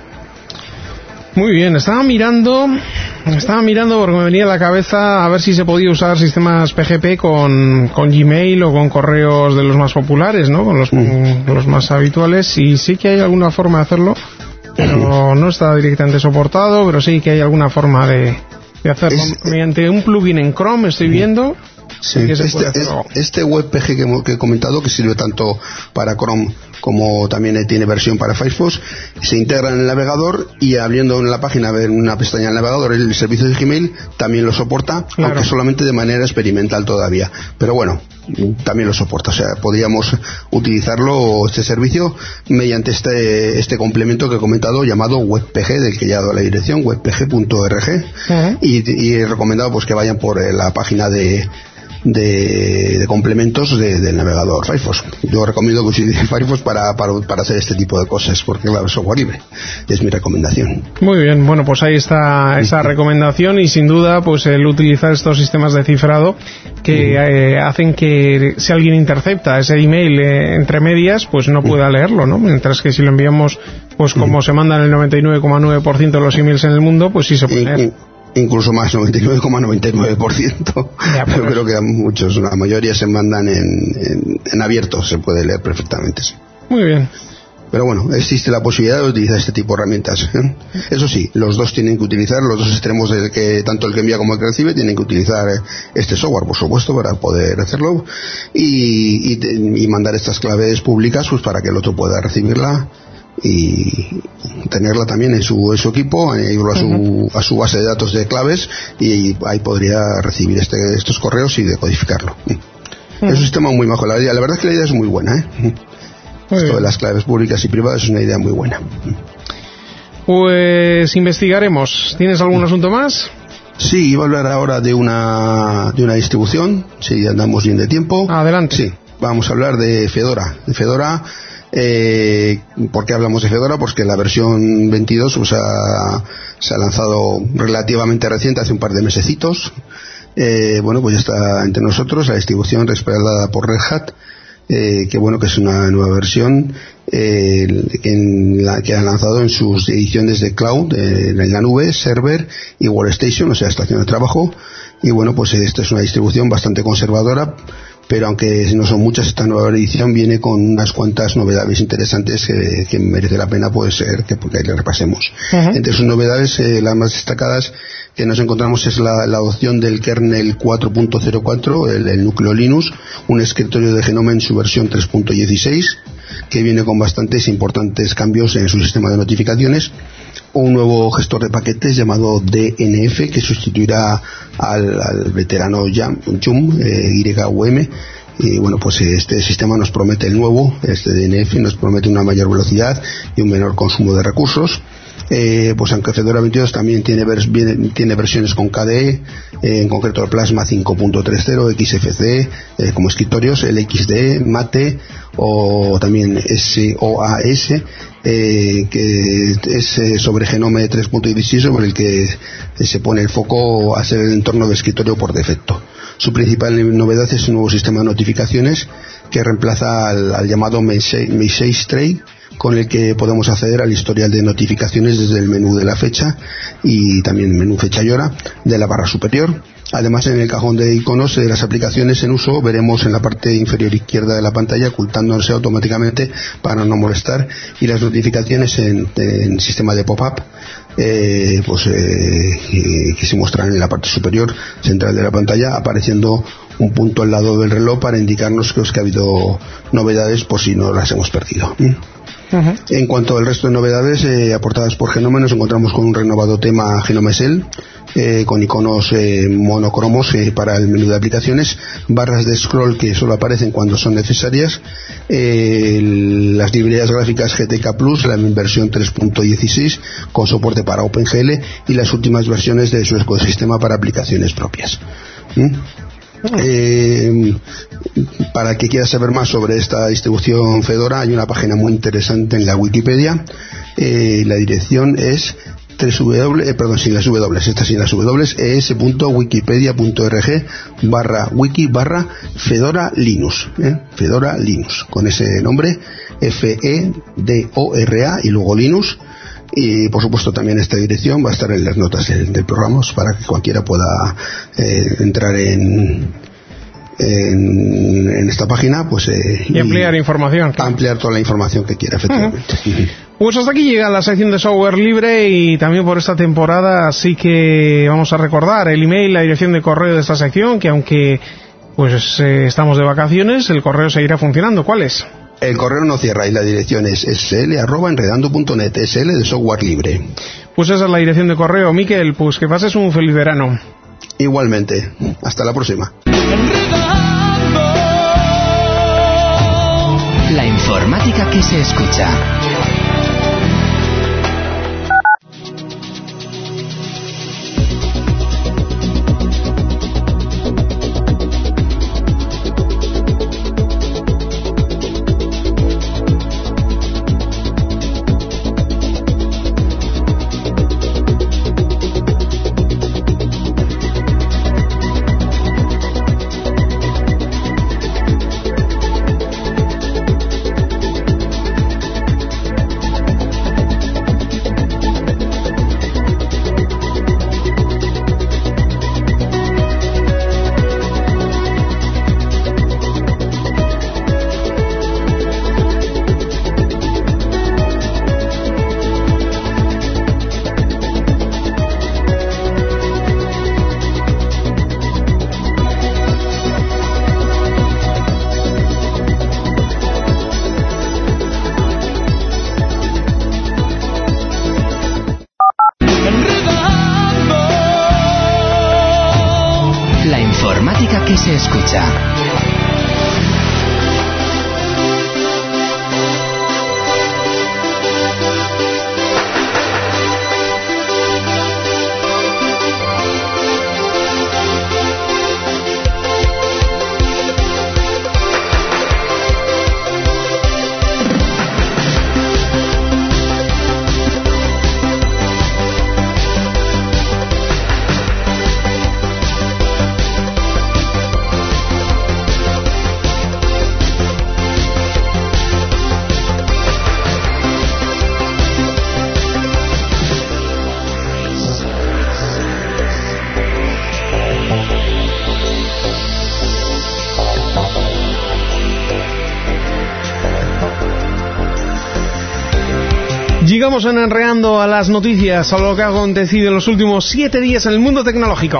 Muy bien, estaba mirando estaba mirando porque me venía a la cabeza a ver si se podía usar sistemas P G P con, con Gmail o con correos de los más populares, ¿no? Con los, mm. con los más habituales, y sí que hay alguna forma de hacerlo, pero no está directamente soportado, pero sí que hay alguna forma de de hacerlo es, mediante un plugin en Chrome, estoy viendo. Sí, que se este, es, este WebPG que, que he comentado, que sirve tanto para Chrome como también tiene versión para Firefox, se integra en el navegador, y abriendo en la página, en una pestaña del navegador, el servicio de Gmail también lo soporta, claro. Aunque solamente de manera experimental todavía, pero bueno, también lo soporta. O sea, podríamos utilizarlo, este servicio, mediante este este complemento que he comentado llamado WebPG, del que ya he dado la dirección, webpg punto org, uh-huh. y, y he recomendado pues que vayan por la página de De, de complementos de, del navegador Firefox. Yo recomiendo que utilicen Firefox para, para, para hacer este tipo de cosas, porque claro, es software libre, es mi recomendación. Muy bien, bueno, pues ahí está esa recomendación, y sin duda pues el utilizar estos sistemas de cifrado que eh, hacen que si alguien intercepta ese email eh, entre medias, pues no pueda leerlo, ¿no? Mientras que si lo enviamos pues como se mandan el noventa y nueve coma nueve por ciento de los emails en el mundo, pues sí se puede leer. Incluso más, noventa y nueve coma noventa y nueve por ciento. Pero creo que a muchos, la mayoría se mandan en, en, en abierto, se puede leer perfectamente. Sí. Muy bien. Pero bueno, existe la posibilidad de utilizar este tipo de herramientas, ¿eh? Eso sí, los dos tienen que utilizar, los dos extremos, del que tanto el que envía como el que recibe, tienen que utilizar este software, por supuesto, para poder hacerlo, y, y, y mandar estas claves públicas pues para que el otro pueda recibirla y tenerla también en su, en su equipo, irlo a su, uh-huh. a su base de datos de claves, y ahí podría recibir este, estos correos y decodificarlo. Uh-huh. Es un sistema muy bajo. La, la verdad es que la idea es muy buena, ¿eh? Muy Esto bien. De las claves públicas y privadas es una idea muy buena. Pues investigaremos. ¿Tienes algún asunto más? Sí, iba a hablar ahora de una de una distribución, si andamos bien de tiempo. Adelante. Sí, vamos a hablar de Fedora. De Fedora. Eh, ¿Por qué hablamos de Fedora? Pues que la versión veintidós pues, ha, se ha lanzado relativamente reciente, hace un par de mesecitos. Eh, bueno, pues ya está entre nosotros la distribución respaldada por Red Hat, eh, que bueno, que es una nueva versión eh, en la que han lanzado en sus ediciones de cloud, eh, en la nube, server y workstation, o sea, estación de trabajo. Y bueno, pues esta es una distribución bastante conservadora, pero aunque no son muchas, esta nueva edición viene con unas cuantas novedades interesantes que, que merece la pena puede ser que porque ahí le repasemos. Uh-huh. Entre sus novedades, eh, las más destacadas que nos encontramos es la, la adopción del kernel cuatro punto cero cuatro, el, el núcleo Linux, un escritorio de Genome en su versión tres punto dieciséis, que viene con bastantes importantes cambios en su sistema de notificaciones, un nuevo gestor de paquetes llamado D N F que sustituirá al, al veterano YUM, eh, Y U M, Y bueno, pues este sistema nos promete el nuevo, este D N F, nos promete una mayor velocidad y un menor consumo de recursos. Eh, pues aunque Fedora veintidós también tiene, vers viene, tiene versiones con K D E, eh, en concreto el Plasma cinco punto tres cero, X F C E, eh, como escritorios, el X D E, Mate o también S O A S, eh, que es eh, sobre Genome tres punto dieciséis, sobre el que eh, se pone el foco a ser el entorno de escritorio por defecto. Su principal novedad es un nuevo sistema de notificaciones que reemplaza al, al llamado Message Tray, con el que podemos acceder al historial de notificaciones desde el menú de la fecha y también el menú fecha y hora de la barra superior. Además, en el cajón de iconos de las aplicaciones en uso veremos en la parte inferior izquierda de la pantalla ocultándose automáticamente para no molestar, y las notificaciones en, en sistema de pop-up eh, pues eh, que se muestran en la parte superior central de la pantalla, apareciendo un punto al lado del reloj para indicarnos que, que ha habido novedades por si no las hemos perdido. ¿Mm? Uh-huh. En cuanto al resto de novedades eh, aportadas por Genome, nos encontramos con un renovado tema Genome Shell, eh, con iconos eh, monocromos eh, para el menú de aplicaciones, barras de scroll que solo aparecen cuando son necesarias, eh, las librerías gráficas G T K Plus, la versión tres punto dieciséis con soporte para OpenGL y las últimas versiones de su ecosistema para aplicaciones propias. ¿Mm? Eh, para el que quiera saber más sobre esta distribución Fedora, hay una página muy interesante en la Wikipedia. Eh, la dirección es www, eh, perdón, sin las W, esta sin las W, es.wikipedia.org barra wiki barra Fedora Linux, eh, Fedora Linux, con ese nombre, F E D O R A y luego Linux. Y por supuesto también esta dirección va a estar en las notas del, del programa para que cualquiera pueda eh, entrar en, en en esta página pues eh, y ampliar y información, claro. ampliar toda la información que quiera, efectivamente. Uh-huh. Pues hasta aquí llega la sección de software libre y también por esta temporada, así que vamos a recordar el email, la dirección de correo de esta sección, que aunque pues eh, estamos de vacaciones, el correo seguirá funcionando. ¿Cuál es? El correo no cierra y la dirección es sl arroba enredando punto net, sl de software libre. Pues esa es la dirección de correo. Miquel, pues que pases un feliz verano. Igualmente. Hasta la próxima. La informática que se escucha. Que se escucha. Llegamos en Enreando a las noticias, a lo que ha acontecido en los últimos siete días en el mundo tecnológico.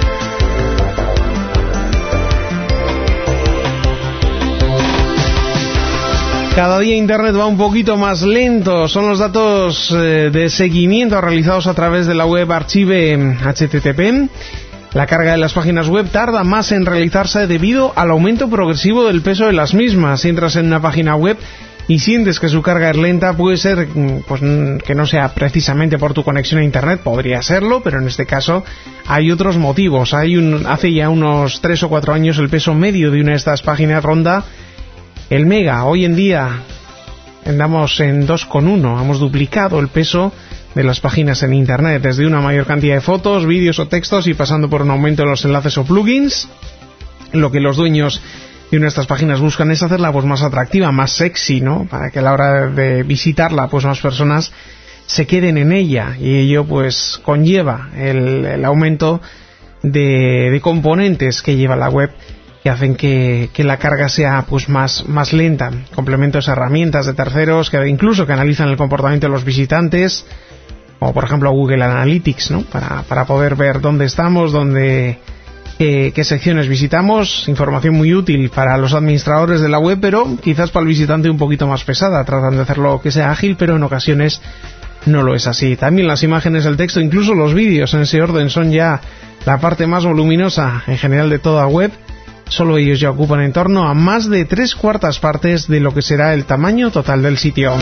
Cada día Internet va un poquito más lento. Son los datos eh, de seguimiento realizados a través de la web Archive H T T P. La carga de las páginas web tarda más en realizarse debido al aumento progresivo del peso de las mismas. Si entras en una página web y sientes que su carga es lenta, puede ser pues que no sea precisamente por tu conexión a internet, podría serlo, pero en este caso hay otros motivos. Hay un, hace ya unos tres o cuatro años el peso medio de una de estas páginas ronda el mega. Hoy en día andamos en dos coma uno, hemos duplicado el peso de las páginas en internet, desde una mayor cantidad de fotos, vídeos o textos y pasando por un aumento en los enlaces o plugins. Lo que los dueños de una de estas páginas buscan es hacerla pues más atractiva, más sexy, ¿no? Para que a la hora de visitarla pues más personas se queden en ella, y ello pues conlleva el, el aumento de, de componentes que lleva la web, que hacen que, que la carga sea pues más, más lenta. Complementos, herramientas de terceros que incluso que analizan el comportamiento de los visitantes, o por ejemplo Google Analytics, ¿no? Para, para poder ver dónde estamos, dónde, qué, qué secciones visitamos. Información muy útil para los administradores de la web, pero quizás para el visitante un poquito más pesada. Tratan de hacerlo que sea ágil, pero en ocasiones no lo es así. También las imágenes, el texto, incluso los vídeos en ese orden son ya la parte más voluminosa en general de toda web. Solo ellos ya ocupan en torno a más de tres cuartas partes de lo que será el tamaño total del sitio.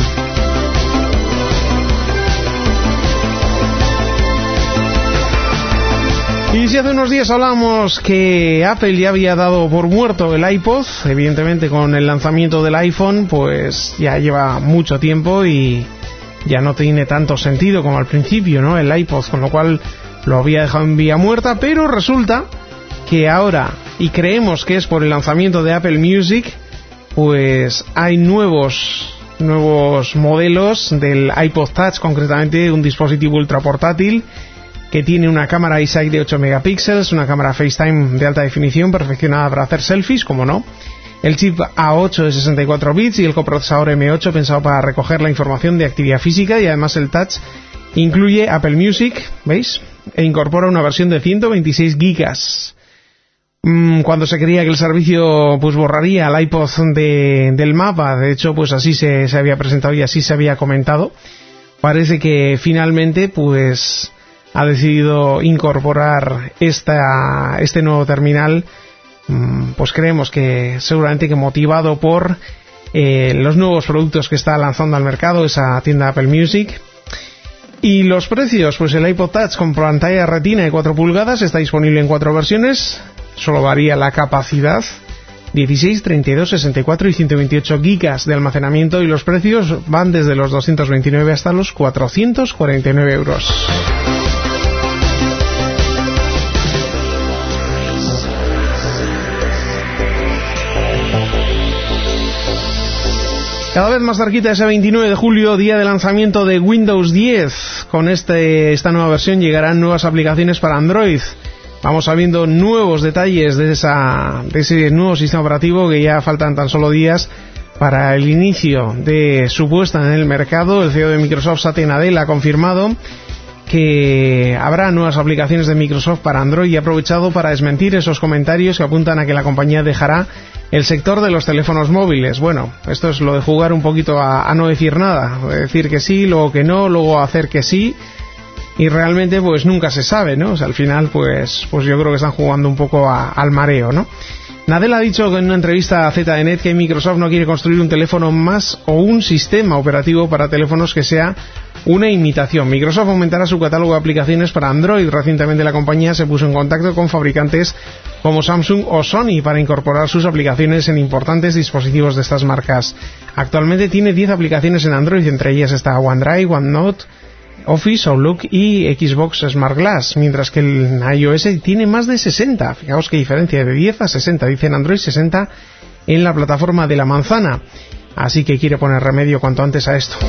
Y si hace unos días hablamos que Apple ya había dado por muerto el iPod, evidentemente con el lanzamiento del iPhone, pues ya lleva mucho tiempo y ya no tiene tanto sentido como al principio, ¿no? El iPod, con lo cual lo había dejado en vía muerta, pero resulta que ahora, y creemos que es por el lanzamiento de Apple Music, pues hay nuevos nuevos modelos del iPod Touch, concretamente un dispositivo ultra portátil que tiene una cámara iSight de ocho megapíxeles, una cámara FaceTime de alta definición perfeccionada para hacer selfies, como no, el chip A ocho de sesenta y cuatro bits y el coprocesador M ocho pensado para recoger la información de actividad física, y además el Touch incluye Apple Music, ¿veis? E incorpora una versión de ciento veintiséis gigas. Cuando se creía que el servicio pues borraría el iPod de, del mapa, de hecho pues así se, se había presentado y así se había comentado, parece que finalmente pues ha decidido incorporar esta, este nuevo terminal. Pues creemos que seguramente que motivado por eh, los nuevos productos que está lanzando al mercado esa tienda Apple Music. Y los precios, pues el iPod Touch con pantalla retina de cuatro pulgadas está disponible en cuatro versiones, solo varía la capacidad, dieciséis, treinta y dos, sesenta y cuatro y ciento veintiocho gigas de almacenamiento, y los precios van desde los doscientos veintinueve hasta los cuatrocientos cuarenta y nueve euros. Cada vez más cerquita ese veintinueve de julio, día de lanzamiento de Windows diez. Con este, esta nueva versión llegarán nuevas aplicaciones para Android. Vamos sabiendo nuevos detalles de, esa, de ese nuevo sistema operativo, que ya faltan tan solo días para el inicio de su puesta en el mercado. El C E O de Microsoft, Satya Nadella, ha confirmado que habrá nuevas aplicaciones de Microsoft para Android y ha aprovechado para desmentir esos comentarios que apuntan a que la compañía dejará el sector de los teléfonos móviles. Bueno, esto es lo de jugar un poquito a, a no decir nada, de decir que sí, luego que no, luego hacer que sí, y realmente pues nunca se sabe, ¿no? O sea, al final pues pues yo creo que están jugando un poco a, al mareo, ¿no? Nadella ha dicho en una entrevista a Z D Net que Microsoft no quiere construir un teléfono más o un sistema operativo para teléfonos que sea una imitación. Microsoft aumentará su catálogo de aplicaciones para Android. Recientemente la compañía se puso en contacto con fabricantes como Samsung o Sony para incorporar sus aplicaciones en importantes dispositivos de estas marcas. Actualmente tiene diez aplicaciones en Android, entre ellas está OneDrive, OneNote, Office, Outlook y Xbox Smart Glass, mientras que el iOS tiene más de sesenta. Fijaos qué diferencia, de diez a sesenta, dice en Android, sesenta en la plataforma de la manzana. Así que quiere poner remedio cuanto antes a esto.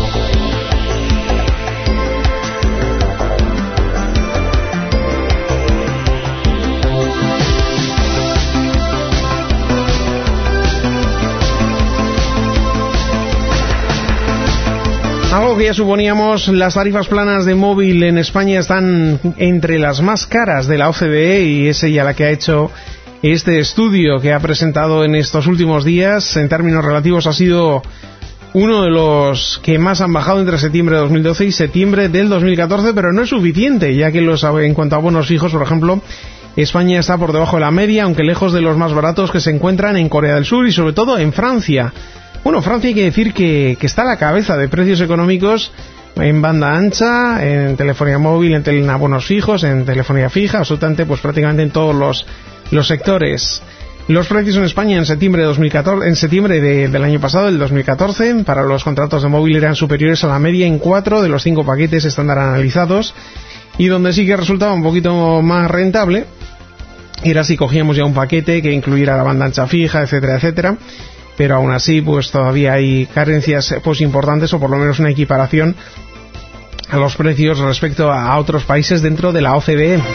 Algo que ya suponíamos, las tarifas planas de móvil en España están entre las más caras de la O C D E, y es ella la que ha hecho este estudio que ha presentado en estos últimos días. En términos relativos ha sido uno de los que más han bajado entre septiembre de dos mil doce y septiembre del dos mil catorce, pero no es suficiente, ya que los, en cuanto a bonos fijos, por ejemplo, España está por debajo de la media, aunque lejos de los más baratos que se encuentran en Corea del Sur y sobre todo en Francia. Bueno, Francia hay que decir que, que está a la cabeza de precios económicos en banda ancha, en telefonía móvil, en, tel- en abonos fijos, en telefonía fija, absolutamente, pues prácticamente en todos los, los sectores. Los precios en España en septiembre de dos mil catorce, en septiembre de, del año pasado, del dos mil catorce, para los contratos de móvil eran superiores a la media en cuatro de los cinco paquetes estándar analizados, y donde sí que resultaba un poquito más rentable era si cogíamos ya un paquete que incluyera la banda ancha fija, etcétera, etcétera. Pero aún así, pues todavía hay carencias pues importantes, o por lo menos una equiparación a los precios respecto a otros países dentro de la O C D E.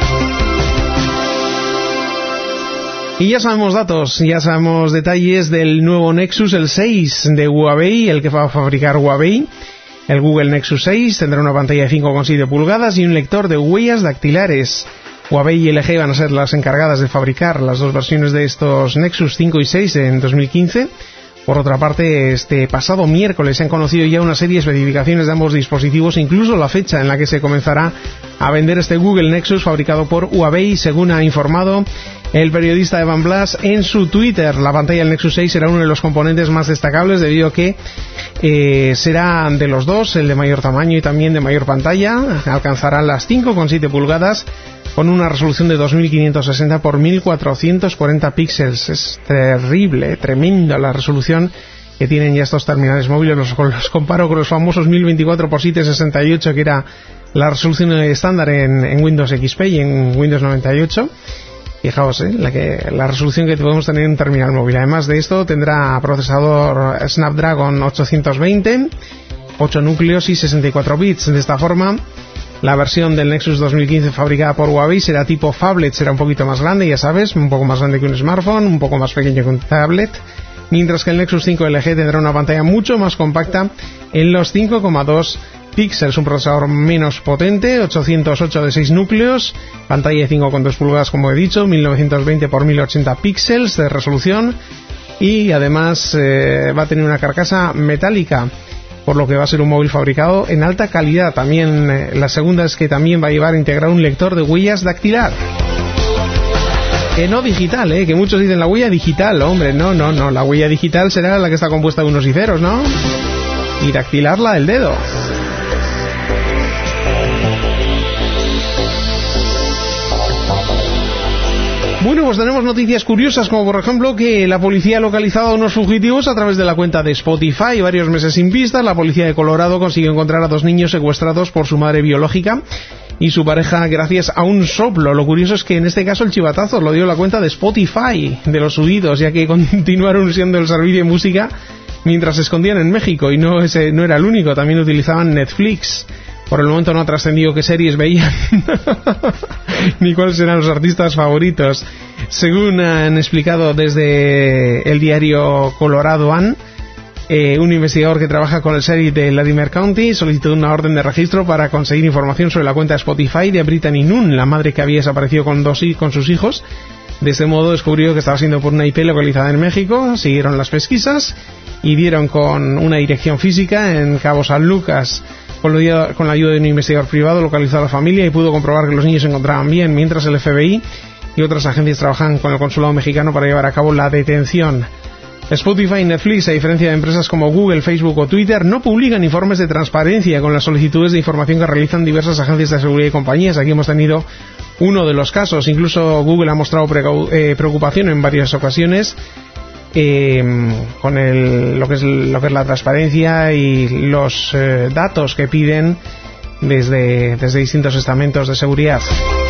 Y ya sabemos datos, ya sabemos detalles del nuevo Nexus, el seis de Huawei, el que va a fabricar Huawei. El Google Nexus seis tendrá una pantalla de cinco coma siete pulgadas y un lector de huellas dactilares. Huawei y L G van a ser las encargadas de fabricar las dos versiones de estos Nexus cinco y seis en dos mil quince. Por otra parte, este pasado miércoles se han conocido ya una serie de especificaciones de ambos dispositivos, incluso la fecha en la que se comenzará a vender este Google Nexus fabricado por Huawei, según ha informado el periodista Evan Blass en su Twitter. La pantalla del Nexus seis será uno de los componentes más destacables, debido a que eh, será de los dos el de mayor tamaño y también de mayor pantalla. Alcanzará las cinco coma siete pulgadas con una resolución de dos mil quinientos sesenta por mil cuatrocientos cuarenta píxeles. Es terrible, tremenda la resolución que tienen ya estos terminales móviles. Los, los comparo con los famosos mil veinticuatro por setecientos sesenta y ocho, que era la resolución estándar en, en Windows X P y en Windows noventa y ocho. Fijaos, ¿eh? la, que, la resolución que podemos tener en un terminal móvil. Además de esto, tendrá procesador Snapdragon ochocientos veinte, ocho núcleos y sesenta y cuatro bits. De esta forma, la versión del Nexus dos mil quince fabricada por Huawei será tipo phablet, será un poquito más grande, ya sabes, un poco más grande que un smartphone, un poco más pequeño que un tablet, mientras que el Nexus cinco L G tendrá una pantalla mucho más compacta en los cinco coma dos píxeles, un procesador menos potente, ochocientos ocho de seis núcleos, pantalla de cinco coma dos pulgadas, como he dicho, mil novecientos veinte por mil ochenta píxeles de resolución, y además eh, va a tener una carcasa metálica, por lo que va a ser un móvil fabricado en alta calidad. También eh, la segunda es que también va a llevar integrado un lector de huellas dactilar. Que no digital, ¿eh? Que muchos dicen la huella digital. Hombre, no, no, no. La huella digital será la que está compuesta de unos y ceros, ¿no? Y dactilar la del dedo. Bueno, pues tenemos noticias curiosas, como por ejemplo que la policía ha localizado a unos fugitivos a través de la cuenta de Spotify. Varios meses sin pistas, la policía de Colorado consiguió encontrar a dos niños secuestrados por su madre biológica y su pareja gracias a un soplo. Lo curioso es que en este caso el chivatazo lo dio la cuenta de Spotify de los huidos, ya que continuaron usando el servicio de música mientras se escondían en México, y no, ese, no era el único, también utilizaban Netflix. Por el momento no ha trascendido qué series veían ni cuáles eran los artistas favoritos. Según han explicado desde el diario Colorado An, eh, un investigador que trabaja con el sheriff de Latimer County solicitó una orden de registro para conseguir información sobre la cuenta de Spotify de Brittany Nunn, la madre que había desaparecido con, dos, con sus hijos. De este modo descubrió que estaba siendo por una I P localizada en México. Siguieron las pesquisas y dieron con una dirección física en Cabo San Lucas. Con la ayuda de un investigador privado localizó a la familia y pudo comprobar que los niños se encontraban bien, mientras el F B I y otras agencias trabajan con el consulado mexicano para llevar a cabo la detención. Spotify y Netflix, a diferencia de empresas como Google, Facebook o Twitter, no publican informes de transparencia con las solicitudes de información que realizan diversas agencias de seguridad y compañías. Aquí hemos tenido uno de los casos. Incluso Google ha mostrado preocupación en varias ocasiones Eh, con el, lo que es lo que es la transparencia y los eh, datos que piden desde, desde distintos estamentos de seguridad.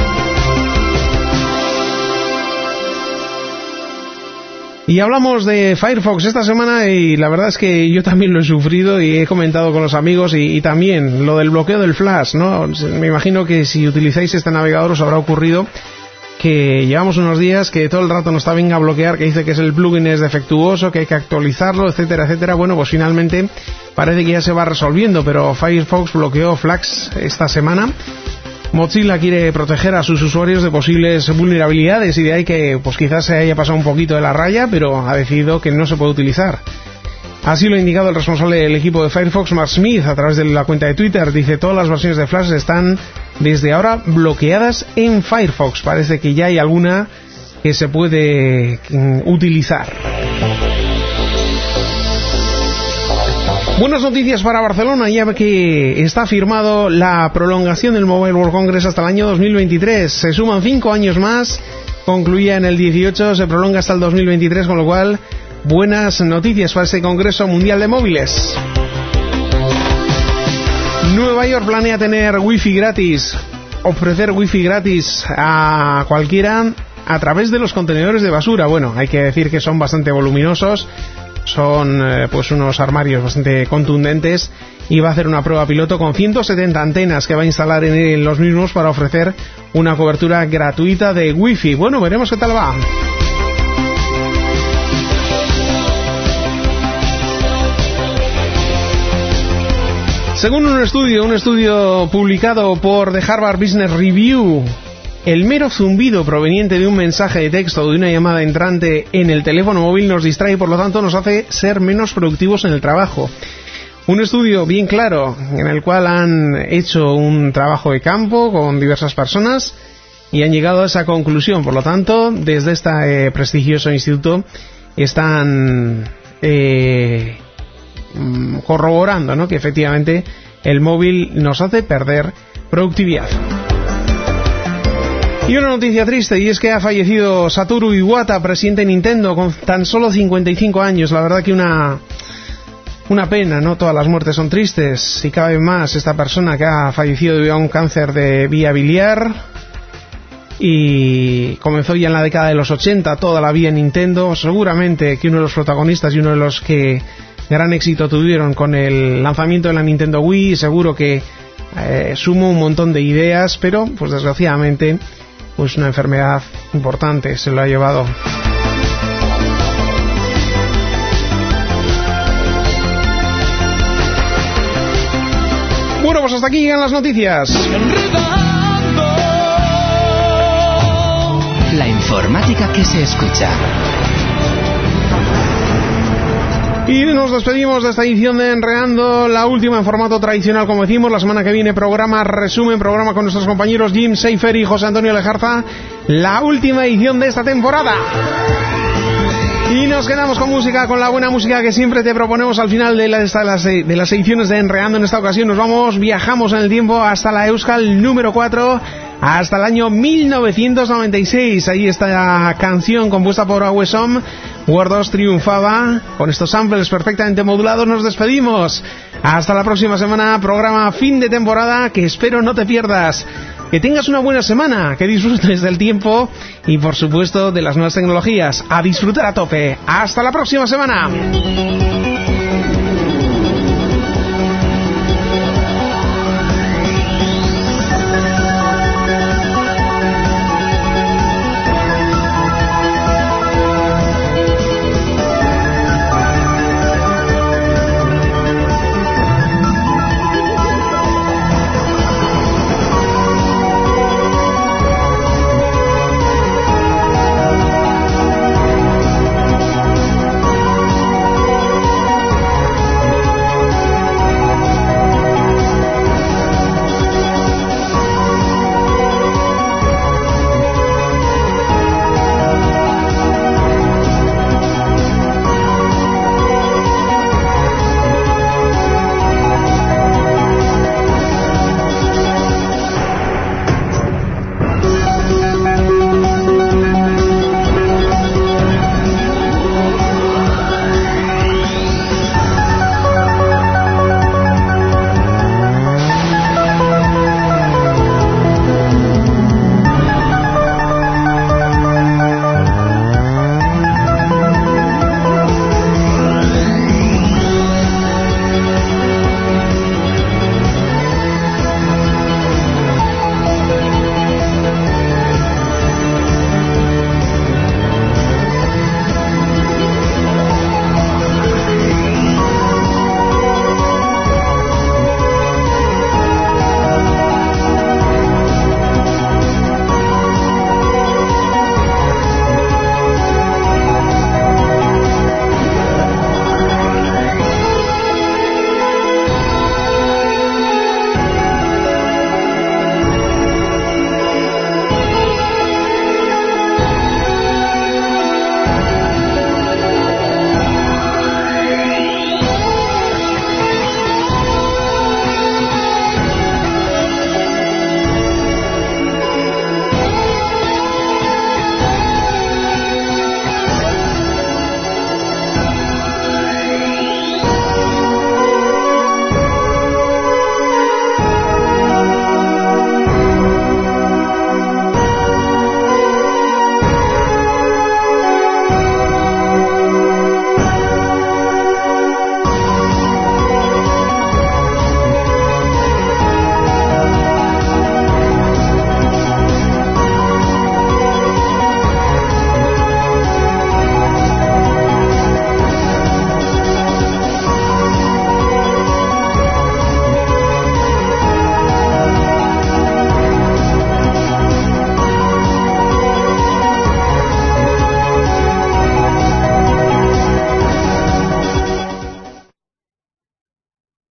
Y hablamos de Firefox esta semana, y la verdad es que yo también lo he sufrido y he comentado con los amigos, y, y también lo del bloqueo del Flash, ¿no? Me imagino que si utilizáis este navegador os habrá ocurrido que llevamos unos días que todo el rato nos está venga a bloquear, que dice que es el plugin es defectuoso, que hay que actualizarlo, etcétera, etcétera. Bueno, pues finalmente parece que ya se va resolviendo, pero Firefox bloqueó Flash esta semana. Mozilla quiere proteger a sus usuarios de posibles vulnerabilidades, y de ahí que pues quizás se haya pasado un poquito de la raya, pero ha decidido que no se puede utilizar. Así lo ha indicado el responsable del equipo de Firefox, Mark Smith, a través de la cuenta de Twitter. Dice: todas las versiones de Flash están desde ahora bloqueadas en Firefox. Parece que ya hay alguna que se puede mm, utilizar. Buenas noticias para Barcelona, ya que está firmado la prolongación del Mobile World Congress hasta el año dos mil veintitrés. Se suman cinco años más, concluía en el dieciocho, se prolonga hasta el dos mil veintitrés, con lo cual buenas noticias para este Congreso Mundial de Móviles. Nueva York planea tener wifi gratis, ofrecer wifi gratis a cualquiera a través de los contenedores de basura. Bueno, hay que decir que son bastante voluminosos. Son eh, pues unos armarios bastante contundentes, y va a hacer una prueba piloto con ciento setenta antenas que va a instalar en los mismos para ofrecer una cobertura gratuita de wifi. Bueno, veremos qué tal va. Según un estudio, un estudio publicado por The Harvard Business Review, el mero zumbido proveniente de un mensaje de texto o de una llamada entrante en el teléfono móvil nos distrae y por lo tanto nos hace ser menos productivos en el trabajo. Un estudio bien claro en el cual han hecho un trabajo de campo con diversas personas y han llegado a esa conclusión. Por lo tanto, desde este eh, prestigioso instituto están eh, corroborando, ¿no?, que efectivamente el móvil nos hace perder productividad. Y una noticia triste, y es que ha fallecido Satoru Iwata, presidente de Nintendo, con tan solo cincuenta y cinco años. La verdad que una una pena, ¿no? Todas las muertes son tristes, y cada vez más esta persona que ha fallecido debido a un cáncer de vía biliar, y comenzó ya en la década de los ochenta, toda la vida en Nintendo. Seguramente que uno de los protagonistas y uno de los que gran éxito tuvieron con el lanzamiento de la Nintendo Wii. Seguro que eh, sumó un montón de ideas, pero pues desgraciadamente pues una enfermedad importante se lo ha llevado. Bueno, pues hasta aquí llegan las noticias. La informática que se escucha. Y nos despedimos de esta edición de Enredando, la última en formato tradicional, como decimos. La semana que viene programa resumen, programa con nuestros compañeros Jim Seifer y José Antonio Lejarza, la última edición de esta temporada. Y nos quedamos con música, con la buena música que siempre te proponemos al final de las, de las, de las ediciones de Enredando. En esta ocasión nos vamos, viajamos en el tiempo hasta la Euskal número cuatro, hasta el año mil novecientos noventa y seis. Ahí está la canción compuesta por Awesom. War dos triunfaba con estos samples perfectamente modulados. Nos despedimos. Hasta la próxima semana, programa fin de temporada que espero no te pierdas. Que tengas una buena semana, que disfrutes del tiempo y por supuesto de las nuevas tecnologías. A disfrutar a tope. Hasta la próxima semana.